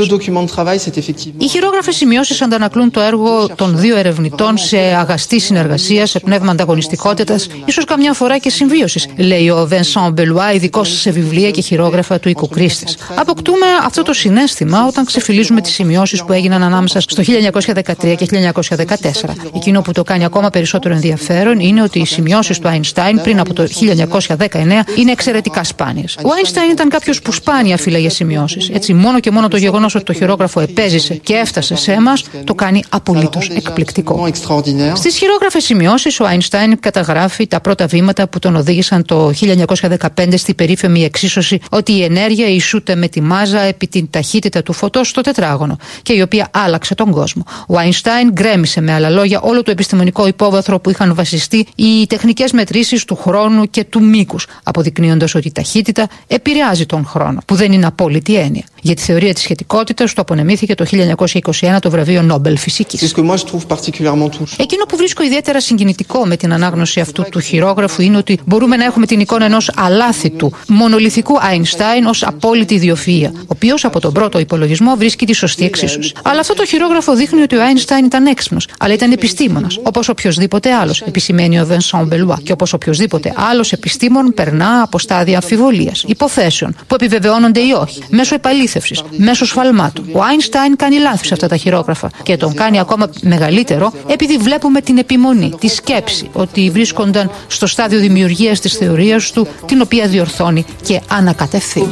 Οι χειρόγραφες σημειώσεις αντανακλούν το έργο των δύο ερευνητών σε αγαστή συνεργασία, σε πνεύμα ανταγωνιστικότητας, ίσως καμιά φορά και συμβίωσης, λέει ο Βενσάν Μπελουά, ειδικός σε βιβλία και χειρόγραφα του οίκου Κρίστης. Αποκτούμε αυτό το συναίσθημα όταν ξεφυλίζουμε τις σημειώσεις που έγιναν ανάμεσα στο 1913 και 1914. Εκείνο που το κάνει ακόμα περισσότερο ενδιαφέρον είναι ότι οι σημειώσεις του Άινστάιν πριν από το 1919 είναι εξαιρετικά σπάνιες. Ο Άινστάιν ήταν κάποιος που σπάνια φύλαγε σημειώσεις. Έτσι, μόνο και μόνο το γεγονός ότι το χειρόγραφο επέζησε και έφτασε σε εμάς το κάνει απολύτως εκπληκτικό. Στις χειρόγραφες σημειώσεις, ο Άινστάιν καταγράφει τα πρώτα βήματα που τον οδήγησαν το 1915 στη περίφημη εξίσωση ότι η ενέργεια ισούται με τη μάζα επί την ταχύτητα του φωτός στο τετράγωνο και η οποία άλλαξε τον κόσμο. Ο Άινστάιν γκρέμισε με άλλα λόγια όλο το επιστημονικό υπόβαθρο που είχαν βασιστεί οι τεχνικές μετρήσεις του χρόνου και του μήκους, αποδεικνύοντας ότι η ταχύτητα επηρεάζει τον χρόνο, που δεν είναι απόλυτη έννοια. Για τη θεωρία της σχετικότητας του απονεμήθηκε το 1921 το βραβείο Νόμπελ Φυσικής. Εκείνο που βρίσκω ιδιαίτερα συγκινητικό με την ανάγνωση αυτού του χειρόγραφου είναι ότι μπορούμε να έχουμε την εικόνα ενός αλάθητου, μονολιθικού Άινστάιν ως απόλυτη ιδιοφυΐα, ο οποίος από τον πρώτο υπολογισμό βρίσκει τη σωστή εξίσωση. Αλλά αυτό το χειρόγραφο δείχνει ότι ο Άινστάιν ήταν έξυπνος, αλλά ήταν επιστήμονας, όπως οποιοδήποτε άλλος, επισημαίνει ο Βενσάν Μπελουά, και όπως οποιοδήποτε άλλος επιστήμον περνά από στάδια αμφιβολίας, υποθέσεων που επιβεβαιώνονται ή όχι, μέσω επαλήθευσης, μέσω σφαλμάτων. Ο Άινστάιν κάνει λάθη σε αυτά τα χειρόγραφα και τον κάνει ακόμα μεγαλύτερο επειδή βλέπουμε την επιμονή, τη σκέψη ότι βρίσκονταν στο στάδιο δημιουργίας της θεωρίας του, την οποία διορθώνει και ανακατευθύνει.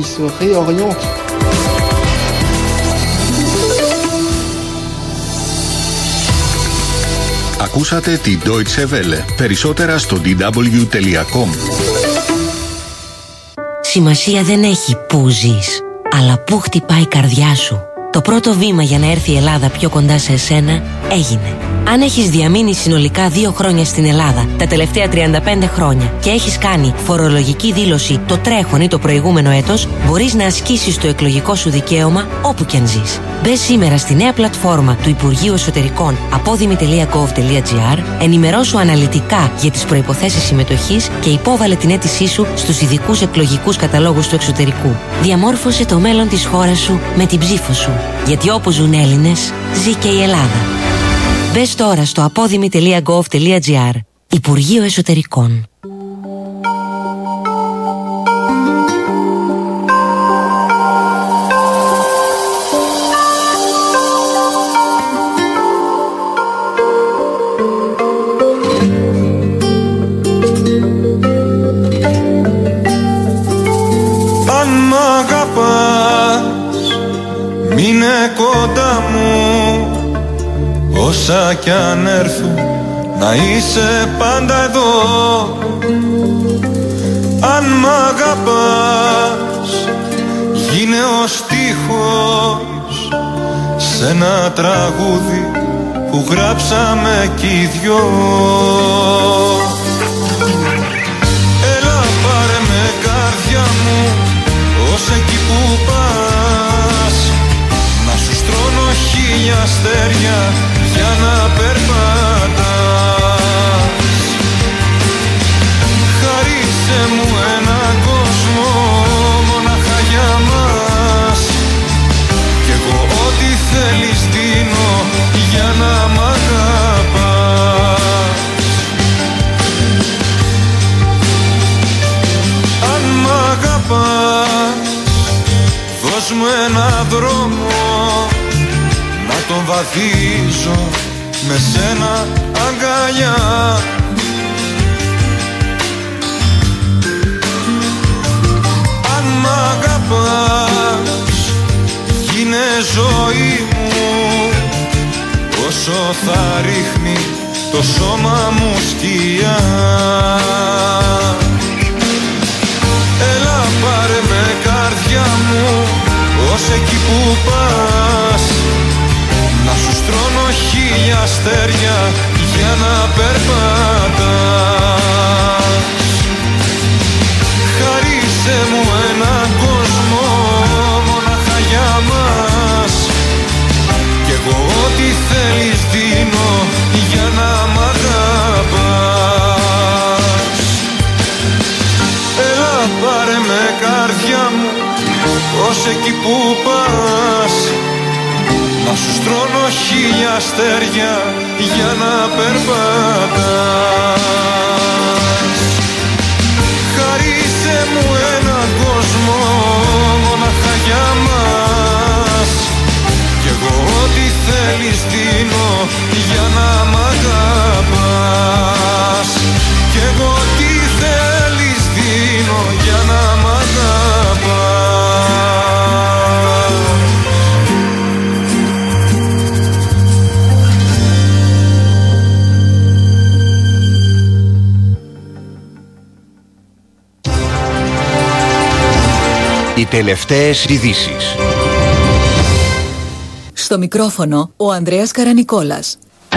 Ακούσατε τη Deutsche Welle. Περισσότερα στο dw.com. Σημασία δεν έχει που ζεις, αλλά που χτυπάει η καρδιά σου. Το πρώτο βήμα για να έρθει η Ελλάδα πιο κοντά σε εσένα έγινε. Αν έχεις διαμείνει συνολικά 2 χρόνια στην Ελλάδα τα τελευταία 35 χρόνια και έχεις κάνει φορολογική δήλωση το τρέχον ή το προηγούμενο έτος, μπορείς να ασκήσεις το εκλογικό σου δικαίωμα όπου κι αν ζεις. Μπες σήμερα στη νέα πλατφόρμα του Υπουργείου Εσωτερικών apodimi.gov.gr, ενημερώσου αναλυτικά για τις προϋποθέσεις συμμετοχής και υπόβαλε την αίτησή σου στους ειδικούς εκλογικούς καταλόγους του εξωτερικού. Διαμόρφωσε το μέλλον της χώρας σου με την ψήφο σου. Γιατί όπου ζουν Έλληνες, ζει και η Ελλάδα. Μπες τώρα στο apodimi.gov.gr. Υπουργείο Εσωτερικών. Αν μ' αγαπάς, μείνε κοντά μου, όσα κι αν έρθουν να είσαι πάντα εδώ. Αν μ' αγαπάς, γίνε ο στίχος σε ένα τραγούδι που γράψαμε κι οι δυο. Έλα πάρε με καρδιά μου, ως εκεί που πας, να σου στρώνω 1000 αστέρια για να περπατάς. Χαρίσε μου έναν κόσμο μονάχα για μας, κι εγώ ό,τι θέλεις δίνω για να μ' αγαπάς. Αν μ' αγαπάς, μου ένα δρόμο, να τον βαδίζω με σένα αγκαλιά. Αν μ' αγαπάς, γίνε ζωή μου, όσο θα ρίχνει το σώμα μου σκιά. Έλα πάρε με καρδιά μου, ως εκεί που πας, να σου στρώνω 1000 αστέρια για να περπατάς. Χαρίσε μου έναν κόσμο μονάχα για μας, κι εγώ ό,τι θέλεις δίνω για να μ' αγαπάς. Έλα πάρε με καρδιά μου, ως εκεί που πας, να σου στρώνω 1000 αστέρια για να περπατάς. Χαρίσε μου έναν κόσμο μονάχα για μας, κι εγώ ό,τι θέλεις δίνω για να μ' αγαπάς. Κι εγώ ό,τι θέλεις δίνω για να μ' αγαπάς. Οι τελευταίες ειδήσεις. Στο μικρόφωνο ο Ανδρέας Καρανικόλας.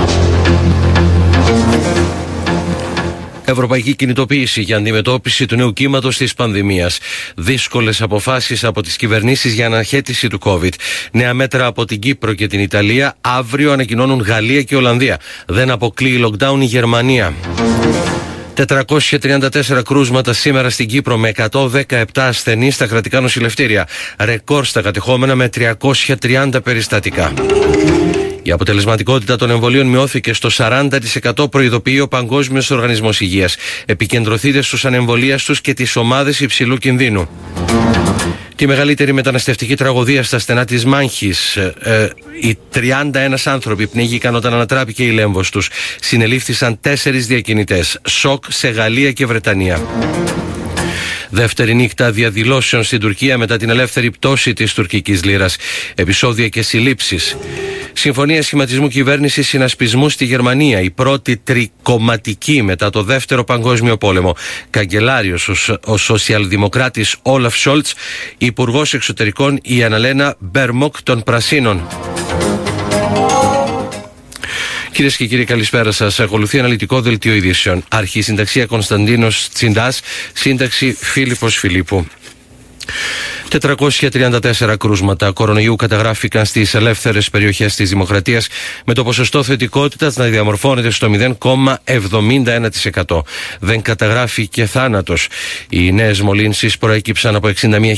Ευρωπαϊκή κινητοποίηση για αντιμετώπιση του νέου κύματος της πανδημίας. Δύσκολες αποφάσεις από τις κυβερνήσεις για αναχέτηση του COVID. Νέα μέτρα από την Κύπρο και την Ιταλία. Αύριο ανακοινώνουν Γαλλία και Ολλανδία. Δεν αποκλείει lockdown η Γερμανία. 434 κρούσματα σήμερα στην Κύπρο με 117 ασθενείς στα κρατικά νοσηλευτήρια. Ρεκόρ στα κατεχόμενα με 330 περιστατικά. Η αποτελεσματικότητα των εμβολίων μειώθηκε στο 40%, προειδοποιεί ο Παγκόσμιος Οργανισμός Υγείας. Επικεντρωθείτε στους ανεμβολίαστους και τις ομάδες υψηλού κινδύνου. Τη μεγαλύτερη μεταναστευτική τραγωδία στα στενά της Μάνχης. Οι 31 άνθρωποι πνίγηκαν όταν ανατράπηκε η Λέμβος τους. Συνελήφθησαν 4 διακινητές. Σοκ σε Γαλλία και Βρετανία. Δεύτερη νύχτα διαδηλώσεων στην Τουρκία μετά την ελεύθερη πτώση της τουρκικής λίρας. Επεισόδια και συλλήψεις. Συμφωνία σχηματισμού κυβέρνησης συνασπισμού στη Γερμανία. Η πρώτη τρικομματική μετά το Δεύτερο Παγκόσμιο Πόλεμο. Καγκελάριος ο σοσιαλδημοκράτης Όλαφ Σόλτς. Υπουργός Εξωτερικών η Αναλένα Μπερμόκ των Πρασίνων. Κυρίες και κύριοι, καλησπέρα σας. Ακολουθεί αναλυτικό δελτίο ειδήσεων. Αρχισυνταξία Κωνσταντίνος Τσιντάς, σύνταξη Φίλιππος Φιλίππου. 434 κρούσματα κορονοϊού καταγράφηκαν στις ελεύθερες περιοχές της Δημοκρατίας, με το ποσοστό θετικότητας να διαμορφώνεται στο 0,71%. Δεν καταγράφηκε θάνατος. Οι νέες μολύνσεις προέκυψαν από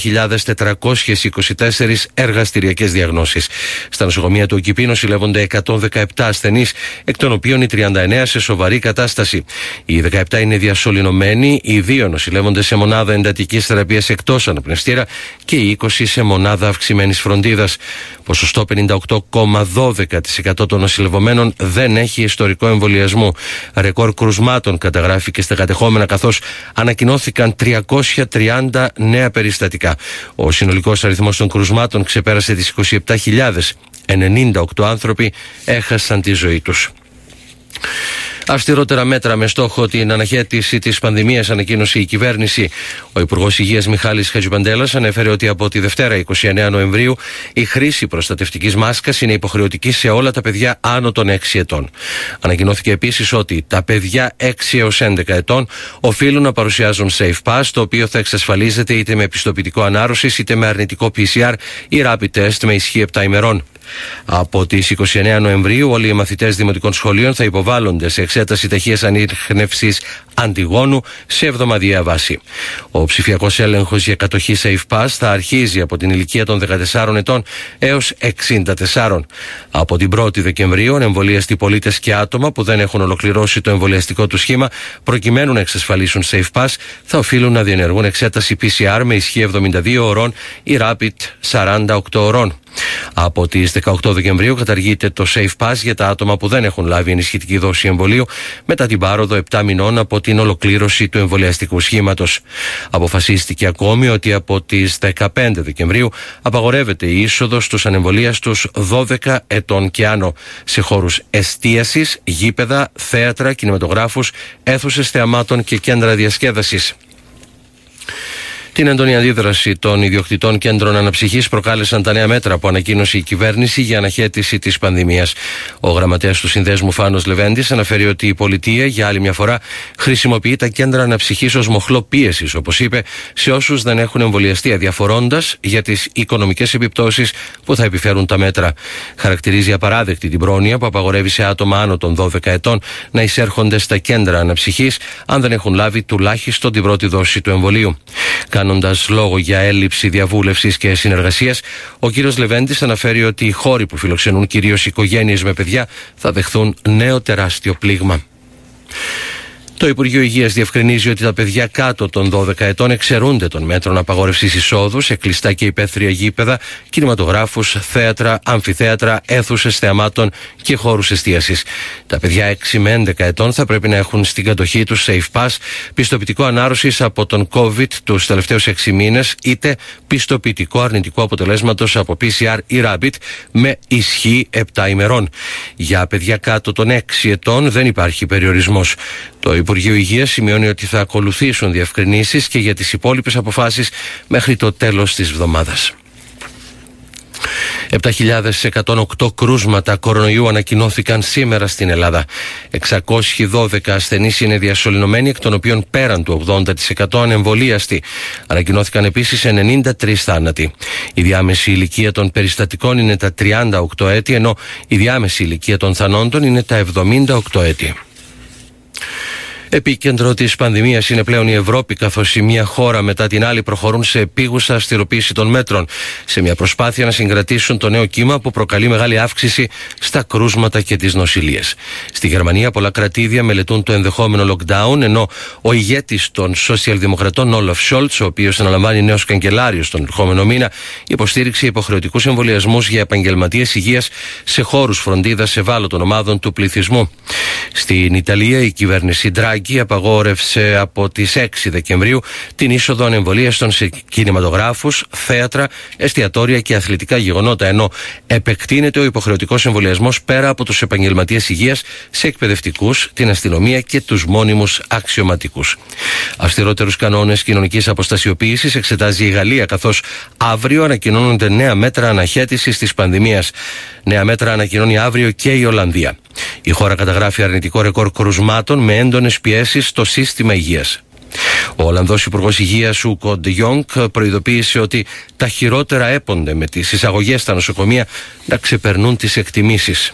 61.424 εργαστηριακές διαγνώσεις. Στα νοσοκομεία του ΟΚΙΠΗ νοσηλεύονται 117 ασθενείς, εκ των οποίων οι 39 σε σοβαρή κατάσταση. Οι 17 είναι διασωληνωμένοι, οι 2 νοσηλεύονται σε μονάδα εντατικής θεραπείας εκτός αναπνευστήρα και οι 20 σε μονάδα αυξημένης φροντίδας. Ποσοστό 58,12% των νοσηλευομένων δεν έχει ιστορικό εμβολιασμό. Ρεκόρ κρουσμάτων καταγράφηκε στα κατεχόμενα, καθώς ανακοινώθηκαν 330 νέα περιστατικά. Ο συνολικός αριθμός των κρουσμάτων ξεπέρασε τις 27.000. 98 άνθρωποι έχασαν τη ζωή τους. Αυστηρότερα μέτρα με στόχο την αναχέτηση της πανδημίας ανακοίνωσε η κυβέρνηση. Ο Υπουργός Υγείας Μιχάλης Χατζηπαντέλας ανέφερε ότι από τη Δευτέρα 29 Νοεμβρίου η χρήση προστατευτικής μάσκας είναι υποχρεωτική σε όλα τα παιδιά άνω των 6 ετών. Ανακοινώθηκε επίσης ότι τα παιδιά 6 έως 11 ετών οφείλουν να παρουσιάζουν Safe Pass, το οποίο θα εξασφαλίζεται είτε με πιστοποιητικό ανάρρωσης είτε με αρνητικό PCR ή rapid test με ισχύ 7 ημερών. Από τις 29 Νοεμβρίου όλοι οι μαθητές δημοτικών σχολείων θα υποβάλλονται σε εξέταση ταχείας ανίχνευσης αντιγόνου σε εβδομαδιαία βάση. Ο ψηφιακός έλεγχος για κατοχή SafePass θα αρχίζει από την ηλικία των 14 ετών έως 64. Από την 1η Δεκεμβρίου, εμβολιαστοί πολίτες και άτομα που δεν έχουν ολοκληρώσει το εμβολιαστικό του σχήμα προκειμένου να εξασφαλίσουν SafePass θα οφείλουν να διενεργούν εξέταση PCR με ισχύ 72 ωρών ή Rapid 48 ωρών. Από τις 18 Δεκεμβρίου καταργείται το SafePass για τα άτομα που δεν έχουν λάβει ενισχυτική δόση εμβολίου μετά την πάροδο 7 μηνών από την ολοκλήρωση του εμβολιαστικού σχήματος. Αποφασίστηκε ακόμη ότι από τις 15 Δεκεμβρίου απαγορεύεται η είσοδος στους ανεμβολίαστους 12 ετών και άνω σε χώρους εστίασης, γήπεδα, θέατρα, κινηματογράφους, αίθουσες θεαμάτων και κέντρα διασκέδασης. Την έντονη αντίδραση των ιδιοκτητών κέντρων αναψυχής προκάλεσαν τα νέα μέτρα που ανακοίνωσε η κυβέρνηση για αναχέτηση της πανδημίας. Ο γραμματέας του Συνδέσμου Φάνος Λεβέντης αναφέρει ότι η πολιτεία για άλλη μια φορά χρησιμοποιεί τα κέντρα αναψυχής ως μοχλό πίεσης, όπως είπε, σε όσους δεν έχουν εμβολιαστεί, αδιαφορώντας για τις οικονομικές επιπτώσεις που θα επιφέρουν τα μέτρα. Χαρακτηρίζει απαράδεκτη την πρόνοια που απαγορεύει σε άτομα άνω των 12 ετών να εισέρχονται στα κέντρα αναψυχής αν δεν έχουν λάβει τουλάχιστον την πρώτη δόση του εμβολίου. Κάνοντας λόγο για έλλειψη διαβούλευσης και συνεργασίας, ο κύριος Λεβέντης αναφέρει ότι οι χώροι που φιλοξενούν κυρίως οικογένειες με παιδιά θα δεχθούν νέο τεράστιο πλήγμα. Το Υπουργείο Υγείας διευκρινίζει ότι τα παιδιά κάτω των 12 ετών εξαιρούνται των μέτρων απαγόρευσης εισόδου σε κλειστά και υπαίθρια γήπεδα, κινηματογράφους, θέατρα, αμφιθέατρα, αίθουσες θεαμάτων και χώρους εστίασης. Τα παιδιά 6 με 11 ετών θα πρέπει να έχουν στην κατοχή τους SafePass, πιστοποιητικό ανάρρωσης από τον COVID τους τελευταίους 6 μήνες, είτε πιστοποιητικό αρνητικού αποτελέσματος από PCR ή Rapid με ισχύ 7 ημερών. Για παιδιά κάτω των 6 ετών δεν υπάρχει περιορισμός. Το Υπουργείο Υγείας σημειώνει ότι θα ακολουθήσουν διευκρινήσεις και για τις υπόλοιπες αποφάσεις μέχρι το τέλος της εβδομάδας. 7.108 κρούσματα κορονοϊού ανακοινώθηκαν σήμερα στην Ελλάδα. 612 ασθενείς είναι διασωληνωμένοι, εκ των οποίων πέραν του 80% ανεμβολίαστοι. Ανακοινώθηκαν επίσης 93 θάνατοι. Η διάμεση ηλικία των περιστατικών είναι τα 38 έτη, ενώ η διάμεση ηλικία των θανόντων είναι τα 78 έτη. Επίκεντρο της πανδημίας είναι πλέον η Ευρώπη, καθώς η μία χώρα μετά την άλλη προχωρούν σε επίγουσα αυστηροποίηση των μέτρων, σε μια προσπάθεια να συγκρατήσουν το νέο κύμα που προκαλεί μεγάλη αύξηση στα κρούσματα και τις νοσηλίες. Στη Γερμανία πολλά κρατήδια μελετούν το ενδεχόμενο lockdown, ενώ ο ηγέτης των σοσιαλδημοκρατών Όλαφ Σόλτς, ο οποίος αναλαμβάνει νέος καγκελάριος τον ερχόμενο μήνα, υποστήριξε υποχρεωτικούς εμβολιασμούς για επαγγελματίες υγείας σε χώρους φροντίδας ευάλωτων ομάδων του πληθυσμού. Στην Ιταλία η κυβέρνηση Ντράγκη απαγόρευσε από τις 6 Δεκεμβρίου την είσοδο ανεμβολίαστων σε κινηματογράφους, θέατρα, εστιατόρια και αθλητικά γεγονότα, ενώ επεκτείνεται ο υποχρεωτικός εμβολιασμός πέρα από τους επαγγελματίες υγείας σε εκπαιδευτικούς, την αστυνομία και τους μόνιμους αξιωματικούς. Αυστηρότερους κανόνες κοινωνικής αποστασιοποίησης εξετάζει η Γαλλία, καθώς αύριο ανακοινώνονται νέα μέτρα αναχέτησης της πανδημίας. Νέα μέτρα ανακοινώνει αύριο και η Ολλανδία. Η χώρα καταγράφει αρνητικό ρεκόρ κρουσμάτων με έντονες πιέσεις στο σύστημα υγείας. Ο Ολλανδός Υπουργός Υγείας Ούκο Ντε Γιόγκ προειδοποίησε ότι τα χειρότερα έπονται με τις εισαγωγές στα νοσοκομεία να ξεπερνούν τις εκτιμήσεις.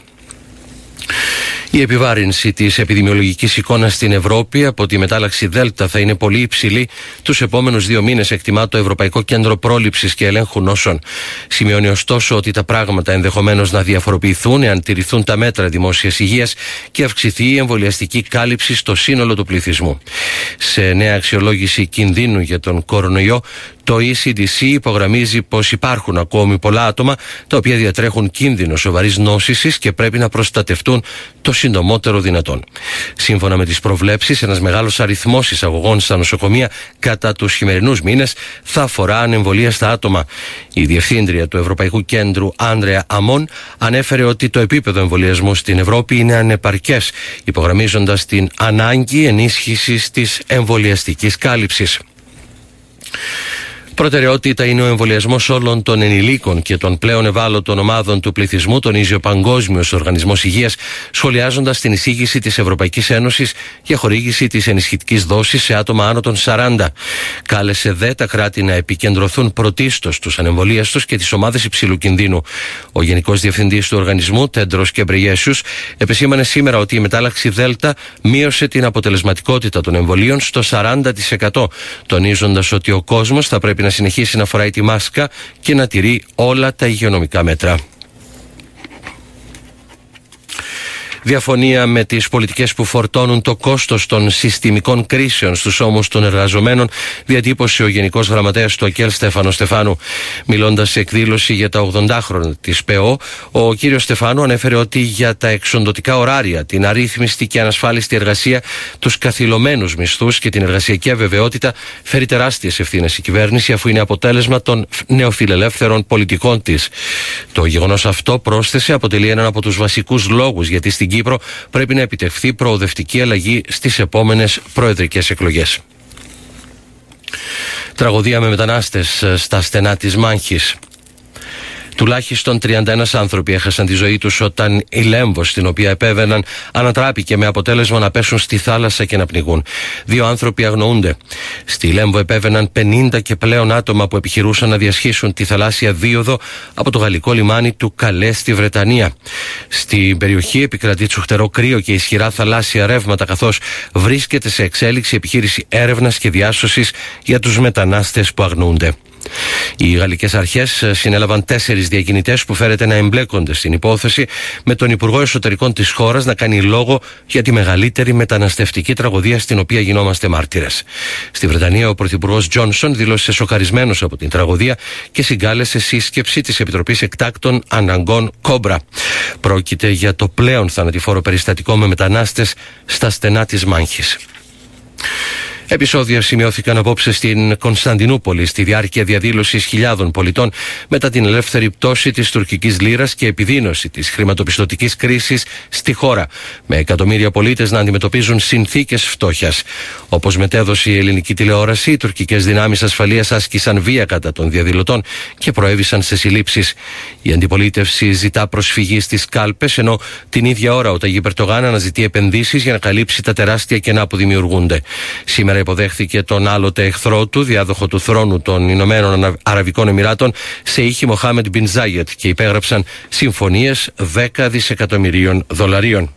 Η επιβάρυνση της επιδημιολογικής εικόνας στην Ευρώπη από τη μετάλλαξη Δέλτα θα είναι πολύ υψηλή τους επόμενους 2 μήνες, εκτιμά το Ευρωπαϊκό Κέντρο Πρόληψης και Ελέγχου Νόσων. Σημειώνει ωστόσο ότι τα πράγματα ενδεχομένως να διαφοροποιηθούν εάν τηρηθούν τα μέτρα δημόσιας υγείας και αυξηθεί η εμβολιαστική κάλυψη στο σύνολο του πληθυσμού. Σε νέα αξιολόγηση κινδύνου για τον κορονοϊό, το ECDC υπογραμμίζει πως υπάρχουν ακόμη πολλά άτομα τα οποία διατρέχουν κίνδυνο σοβαρής νόσησης και πρέπει να προστατευτούν το συντομότερο δυνατόν. Σύμφωνα με τις προβλέψεις, ένας μεγάλος αριθμός εισαγωγών στα νοσοκομεία κατά τους χειμερινούς μήνες θα αφορά ανεμβολίαστα άτομα. Η Διευθύντρια του Ευρωπαϊκού Κέντρου, Άντρεα Αμών, ανέφερε ότι το επίπεδο εμβολιασμού στην Ευρώπη είναι ανεπαρκές, υπογραμμίζοντας την ανάγκη ενίσχυσης της εμβολιαστικής κάλυψης. Προτεραιότητα είναι ο εμβολιασμός όλων των ενηλίκων και των πλέον ευάλωτων ομάδων του πληθυσμού, τονίζει ο Παγκόσμιος Οργανισμός Υγείας, σχολιάζοντας την εισήγηση της Ευρωπαϊκής Ένωσης για χορήγηση της ενισχυτικής δόσης σε άτομα άνω των 40. Κάλεσε δε τα κράτη να επικεντρωθούν πρωτίστως στους ανεμβολίαστους και τις ομάδες υψηλού κινδύνου. Ο Γενικός Διευθυντής του οργανισμού, Τέντρος Γκεμπρεϊέσιους, επεσήμανε σήμερα ότι η μετάλλαξη Δέλτα μείωσε την αποτελεσματικότητα των εμβολίων στο 40%, τονίζοντας ότι ο κόσμος θα πρέπει να συνεχίσει να φοράει τη μάσκα και να τηρεί όλα τα υγειονομικά μέτρα. Διαφωνία με τις πολιτικές που φορτώνουν το κόστος των συστημικών κρίσεων στους ώμους των εργαζομένων, διατύπωσε ο Γενικός Γραμματέας του ΑΚΕΛ Στέφανος Στεφάνου. Μιλώντας σε εκδήλωση για τα 80 της ΠΕΟ, ο κύριος Στεφάνου ανέφερε ότι για τα εξοντωτικά ωράρια, την αρρύθμιστη και ανασφάλιστη εργασία, τους καθυλωμένους μισθούς και την εργασιακή αβεβαιότητα φέρει τεράστιες ευθύνες η κυβέρνηση, αφού είναι αποτέλεσμα των νεοφιλελεύθερων πολιτικών της. Το γεγονός αυτό, πρόσθεσε, αποτελεί έναν από τους βασικούς λόγους γιατί στην Κύπρο πρέπει να επιτευχθεί προοδευτική αλλαγή στις επόμενες προεδρικές εκλογές. Τραγωδία με μετανάστες στα στενά της Μάνχης. Τουλάχιστον 31 άνθρωποι έχασαν τη ζωή τους όταν η Λέμβος, στην οποία επέβαιναν, ανατράπηκε με αποτέλεσμα να πέσουν στη θάλασσα και να πνιγούν. 2 άνθρωποι αγνοούνται. Στη Λέμβο επέβαιναν 50 και πλέον άτομα που επιχειρούσαν να διασχίσουν τη θαλάσσια δίωδο από το γαλλικό λιμάνι του Καλέ στη Βρετανία. Στην περιοχή επικρατεί τσουχτερό κρύο και ισχυρά θαλάσσια ρεύματα, καθώς βρίσκεται σε εξέλιξη επιχείρηση έρευνας και διάσωσης για τους μετανάστες που αγνοούνται. Οι γαλλικές αρχές συνέλαβαν 4 διακινητές που φέρεται να εμπλέκονται στην υπόθεση, με τον Υπουργό Εσωτερικών της χώρας να κάνει λόγο για τη μεγαλύτερη μεταναστευτική τραγωδία στην οποία γινόμαστε μάρτυρες. Στη Βρετανία, ο Πρωθυπουργός Τζόνσον δήλωσε σοκαρισμένος από την τραγωδία και συγκάλεσε σύσκεψη της Επιτροπής Εκτάκτων Αναγκών Κόμπρα. Πρόκειται για το πλέον θανατηφόρο περιστατικό με μετανάστες στα στενά της Μάνχης. Επεισόδια σημειώθηκαν απόψε στην Κωνσταντινούπολη στη διάρκεια διαδήλωσης χιλιάδων πολιτών μετά την ελεύθερη πτώση της τουρκικής λίρας και επιδείνωση της χρηματοπιστωτικής κρίσης στη χώρα, με εκατομμύρια πολίτες να αντιμετωπίζουν συνθήκες φτώχειας. Όπως μετέδωσε η ελληνική τηλεόραση, οι τουρκικές δυνάμεις ασφαλείας άσκησαν βία κατά των διαδηλωτών και προέβησαν σε συλλήψεις. Η αντιπολίτευση ζητά προσφυγή στις κάλπες, ενώ την ίδια ώρα ο Ταγίπ Ερντογάν αναζητεί επενδύσεις για να καλύψει τα τεράστια κενά που δημιουργούνται. Σήμερα υποδέχθηκε τον άλλοτε εχθρό του, διάδοχο του θρόνου των Ηνωμένων Αραβικών Εμιράτων, Σεΐχη Μοχάμεντ Μπιν Ζάιετ, και υπέγραψαν συμφωνίες 10 δισεκατομμυρίων δολαρίων.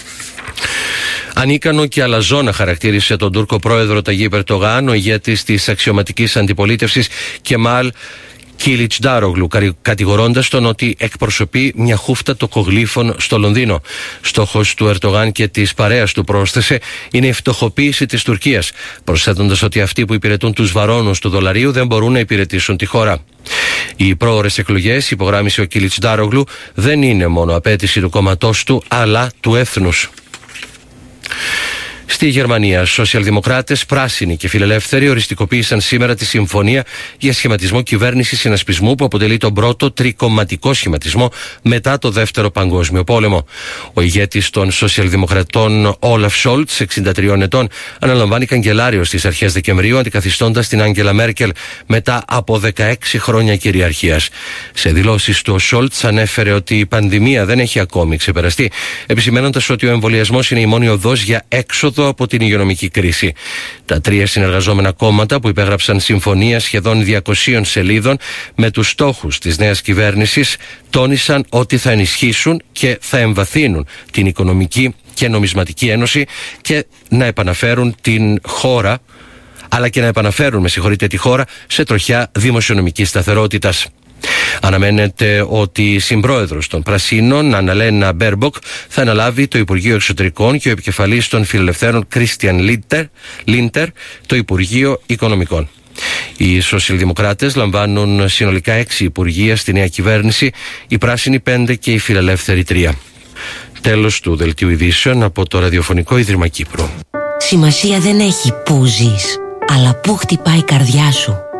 Ανίκανο και αλαζόνα χαρακτήρισε τον Τούρκο πρόεδρο Ταγίπ Ερντογάν ο ηγέτης της αξιωματικής αντιπολίτευσης Κεμάλ Κιλιτζντάρογλου, κατηγορώντας τον ότι εκπροσωπεί μια χούφτα τοκογλύφων στο Λονδίνο. Στόχος του Ερντογάν και της παρέας του, πρόσθεσε, είναι η φτωχοποίηση της Τουρκίας, προσθέτοντας ότι αυτοί που υπηρετούν τους βαρώνους του δολαρίου δεν μπορούν να υπηρετήσουν τη χώρα. Οι πρόορες εκλογές, υπογράμμισε ο Κιλιτζντάρογλου, δεν είναι μόνο απέτηση του κόμματός του, αλλά του έθνους. Στη Γερμανία, σοσιαλδημοκράτες, πράσινοι και φιλελεύθεροι οριστικοποίησαν σήμερα τη συμφωνία για σχηματισμό κυβέρνησης συνασπισμού που αποτελεί τον πρώτο τρικομματικό σχηματισμό μετά το Δεύτερο Παγκόσμιο Πόλεμο. Ο ηγέτης των σοσιαλδημοκρατών Όλαφ Σόλτς, 63 ετών, αναλαμβάνει καγκελάριος στις αρχές Δεκεμβρίου, αντικαθιστώντας την Άγγελα Μέρκελ μετά από 16 χρόνια κυριαρχίας. Σε δηλώσεις του, ο Σόλτς ανέφερε ότι η πανδημία δεν έχει ακόμη ξεπεραστεί, επισημαίνοντας ότι ο εμβολιασμός είναι η μόνη οδός για έξοδο από την υγειονομική κρίση. Τα 3 συνεργαζόμενα κόμματα που υπέγραψαν συμφωνία σχεδόν 200 σελίδων με τους στόχους της νέας κυβέρνησης τόνισαν ότι θα ενισχύσουν και θα εμβαθύνουν την Οικονομική και Νομισματική Ένωση και να επαναφέρουν την χώρα, αλλά και να επαναφέρουν, τη χώρα σε τροχιά δημοσιονομικής σταθερότητας. Αναμένεται ότι η συμπρόεδρος των Πρασίνων, Αναλένα Μπέρμποκ, θα αναλάβει το Υπουργείο Εξωτερικών και ο επικεφαλής των Φιλελευθέρων, Κρίστιαν Λίντερ, το Υπουργείο Οικονομικών. Οι σοσιαλδημοκράτες λαμβάνουν συνολικά 6 υπουργεία στη νέα κυβέρνηση, οι πράσινοι 5 και οι φιλελεύθεροι 3. Τέλος του δελτίου ειδήσεων από το Ραδιοφωνικό Ίδρυμα Κύπρου. Σημασία δεν έχει που ζεις, αλλά που χτυπάει η καρδιά σου.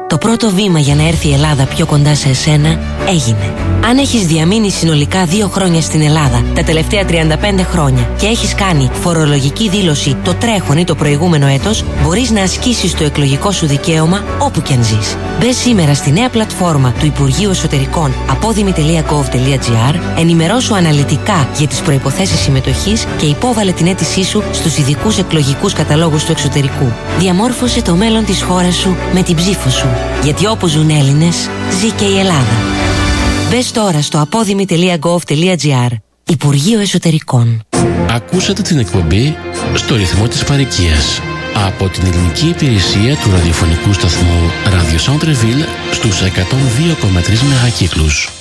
Το πρώτο βήμα για να έρθει η Ελλάδα πιο κοντά σε εσένα έγινε. Αν έχεις διαμείνει συνολικά 2 χρόνια στην Ελλάδα τα τελευταία 35 χρόνια και έχεις κάνει φορολογική δήλωση το τρέχον ή το προηγούμενο έτος, μπορείς να ασκήσεις το εκλογικό σου δικαίωμα όπου κι αν ζεις. Μπες σήμερα στη νέα πλατφόρμα του Υπουργείου Εσωτερικών apodimi.gov.gr, ενημερώσου αναλυτικά για τις προϋποθέσεις συμμετοχής και υπόβαλε την αίτησή σου στους ειδικούς εκλογικούς καταλόγους του εξωτερικού. Διαμόρφωσε το μέλλον της χώρας σου με την ψήφο σου. Γιατί όπου ζουν Έλληνες, ζει και η Ελλάδα. Μπες τώρα στο apodimi.gov.gr. Υπουργείο Εσωτερικών. Ακούσατε την εκπομπή στο ρυθμό της παροικίας από την ελληνική υπηρεσία του ραδιοφωνικού σταθμού Radio Centre Ville στους 102,3 μεγακύκλους.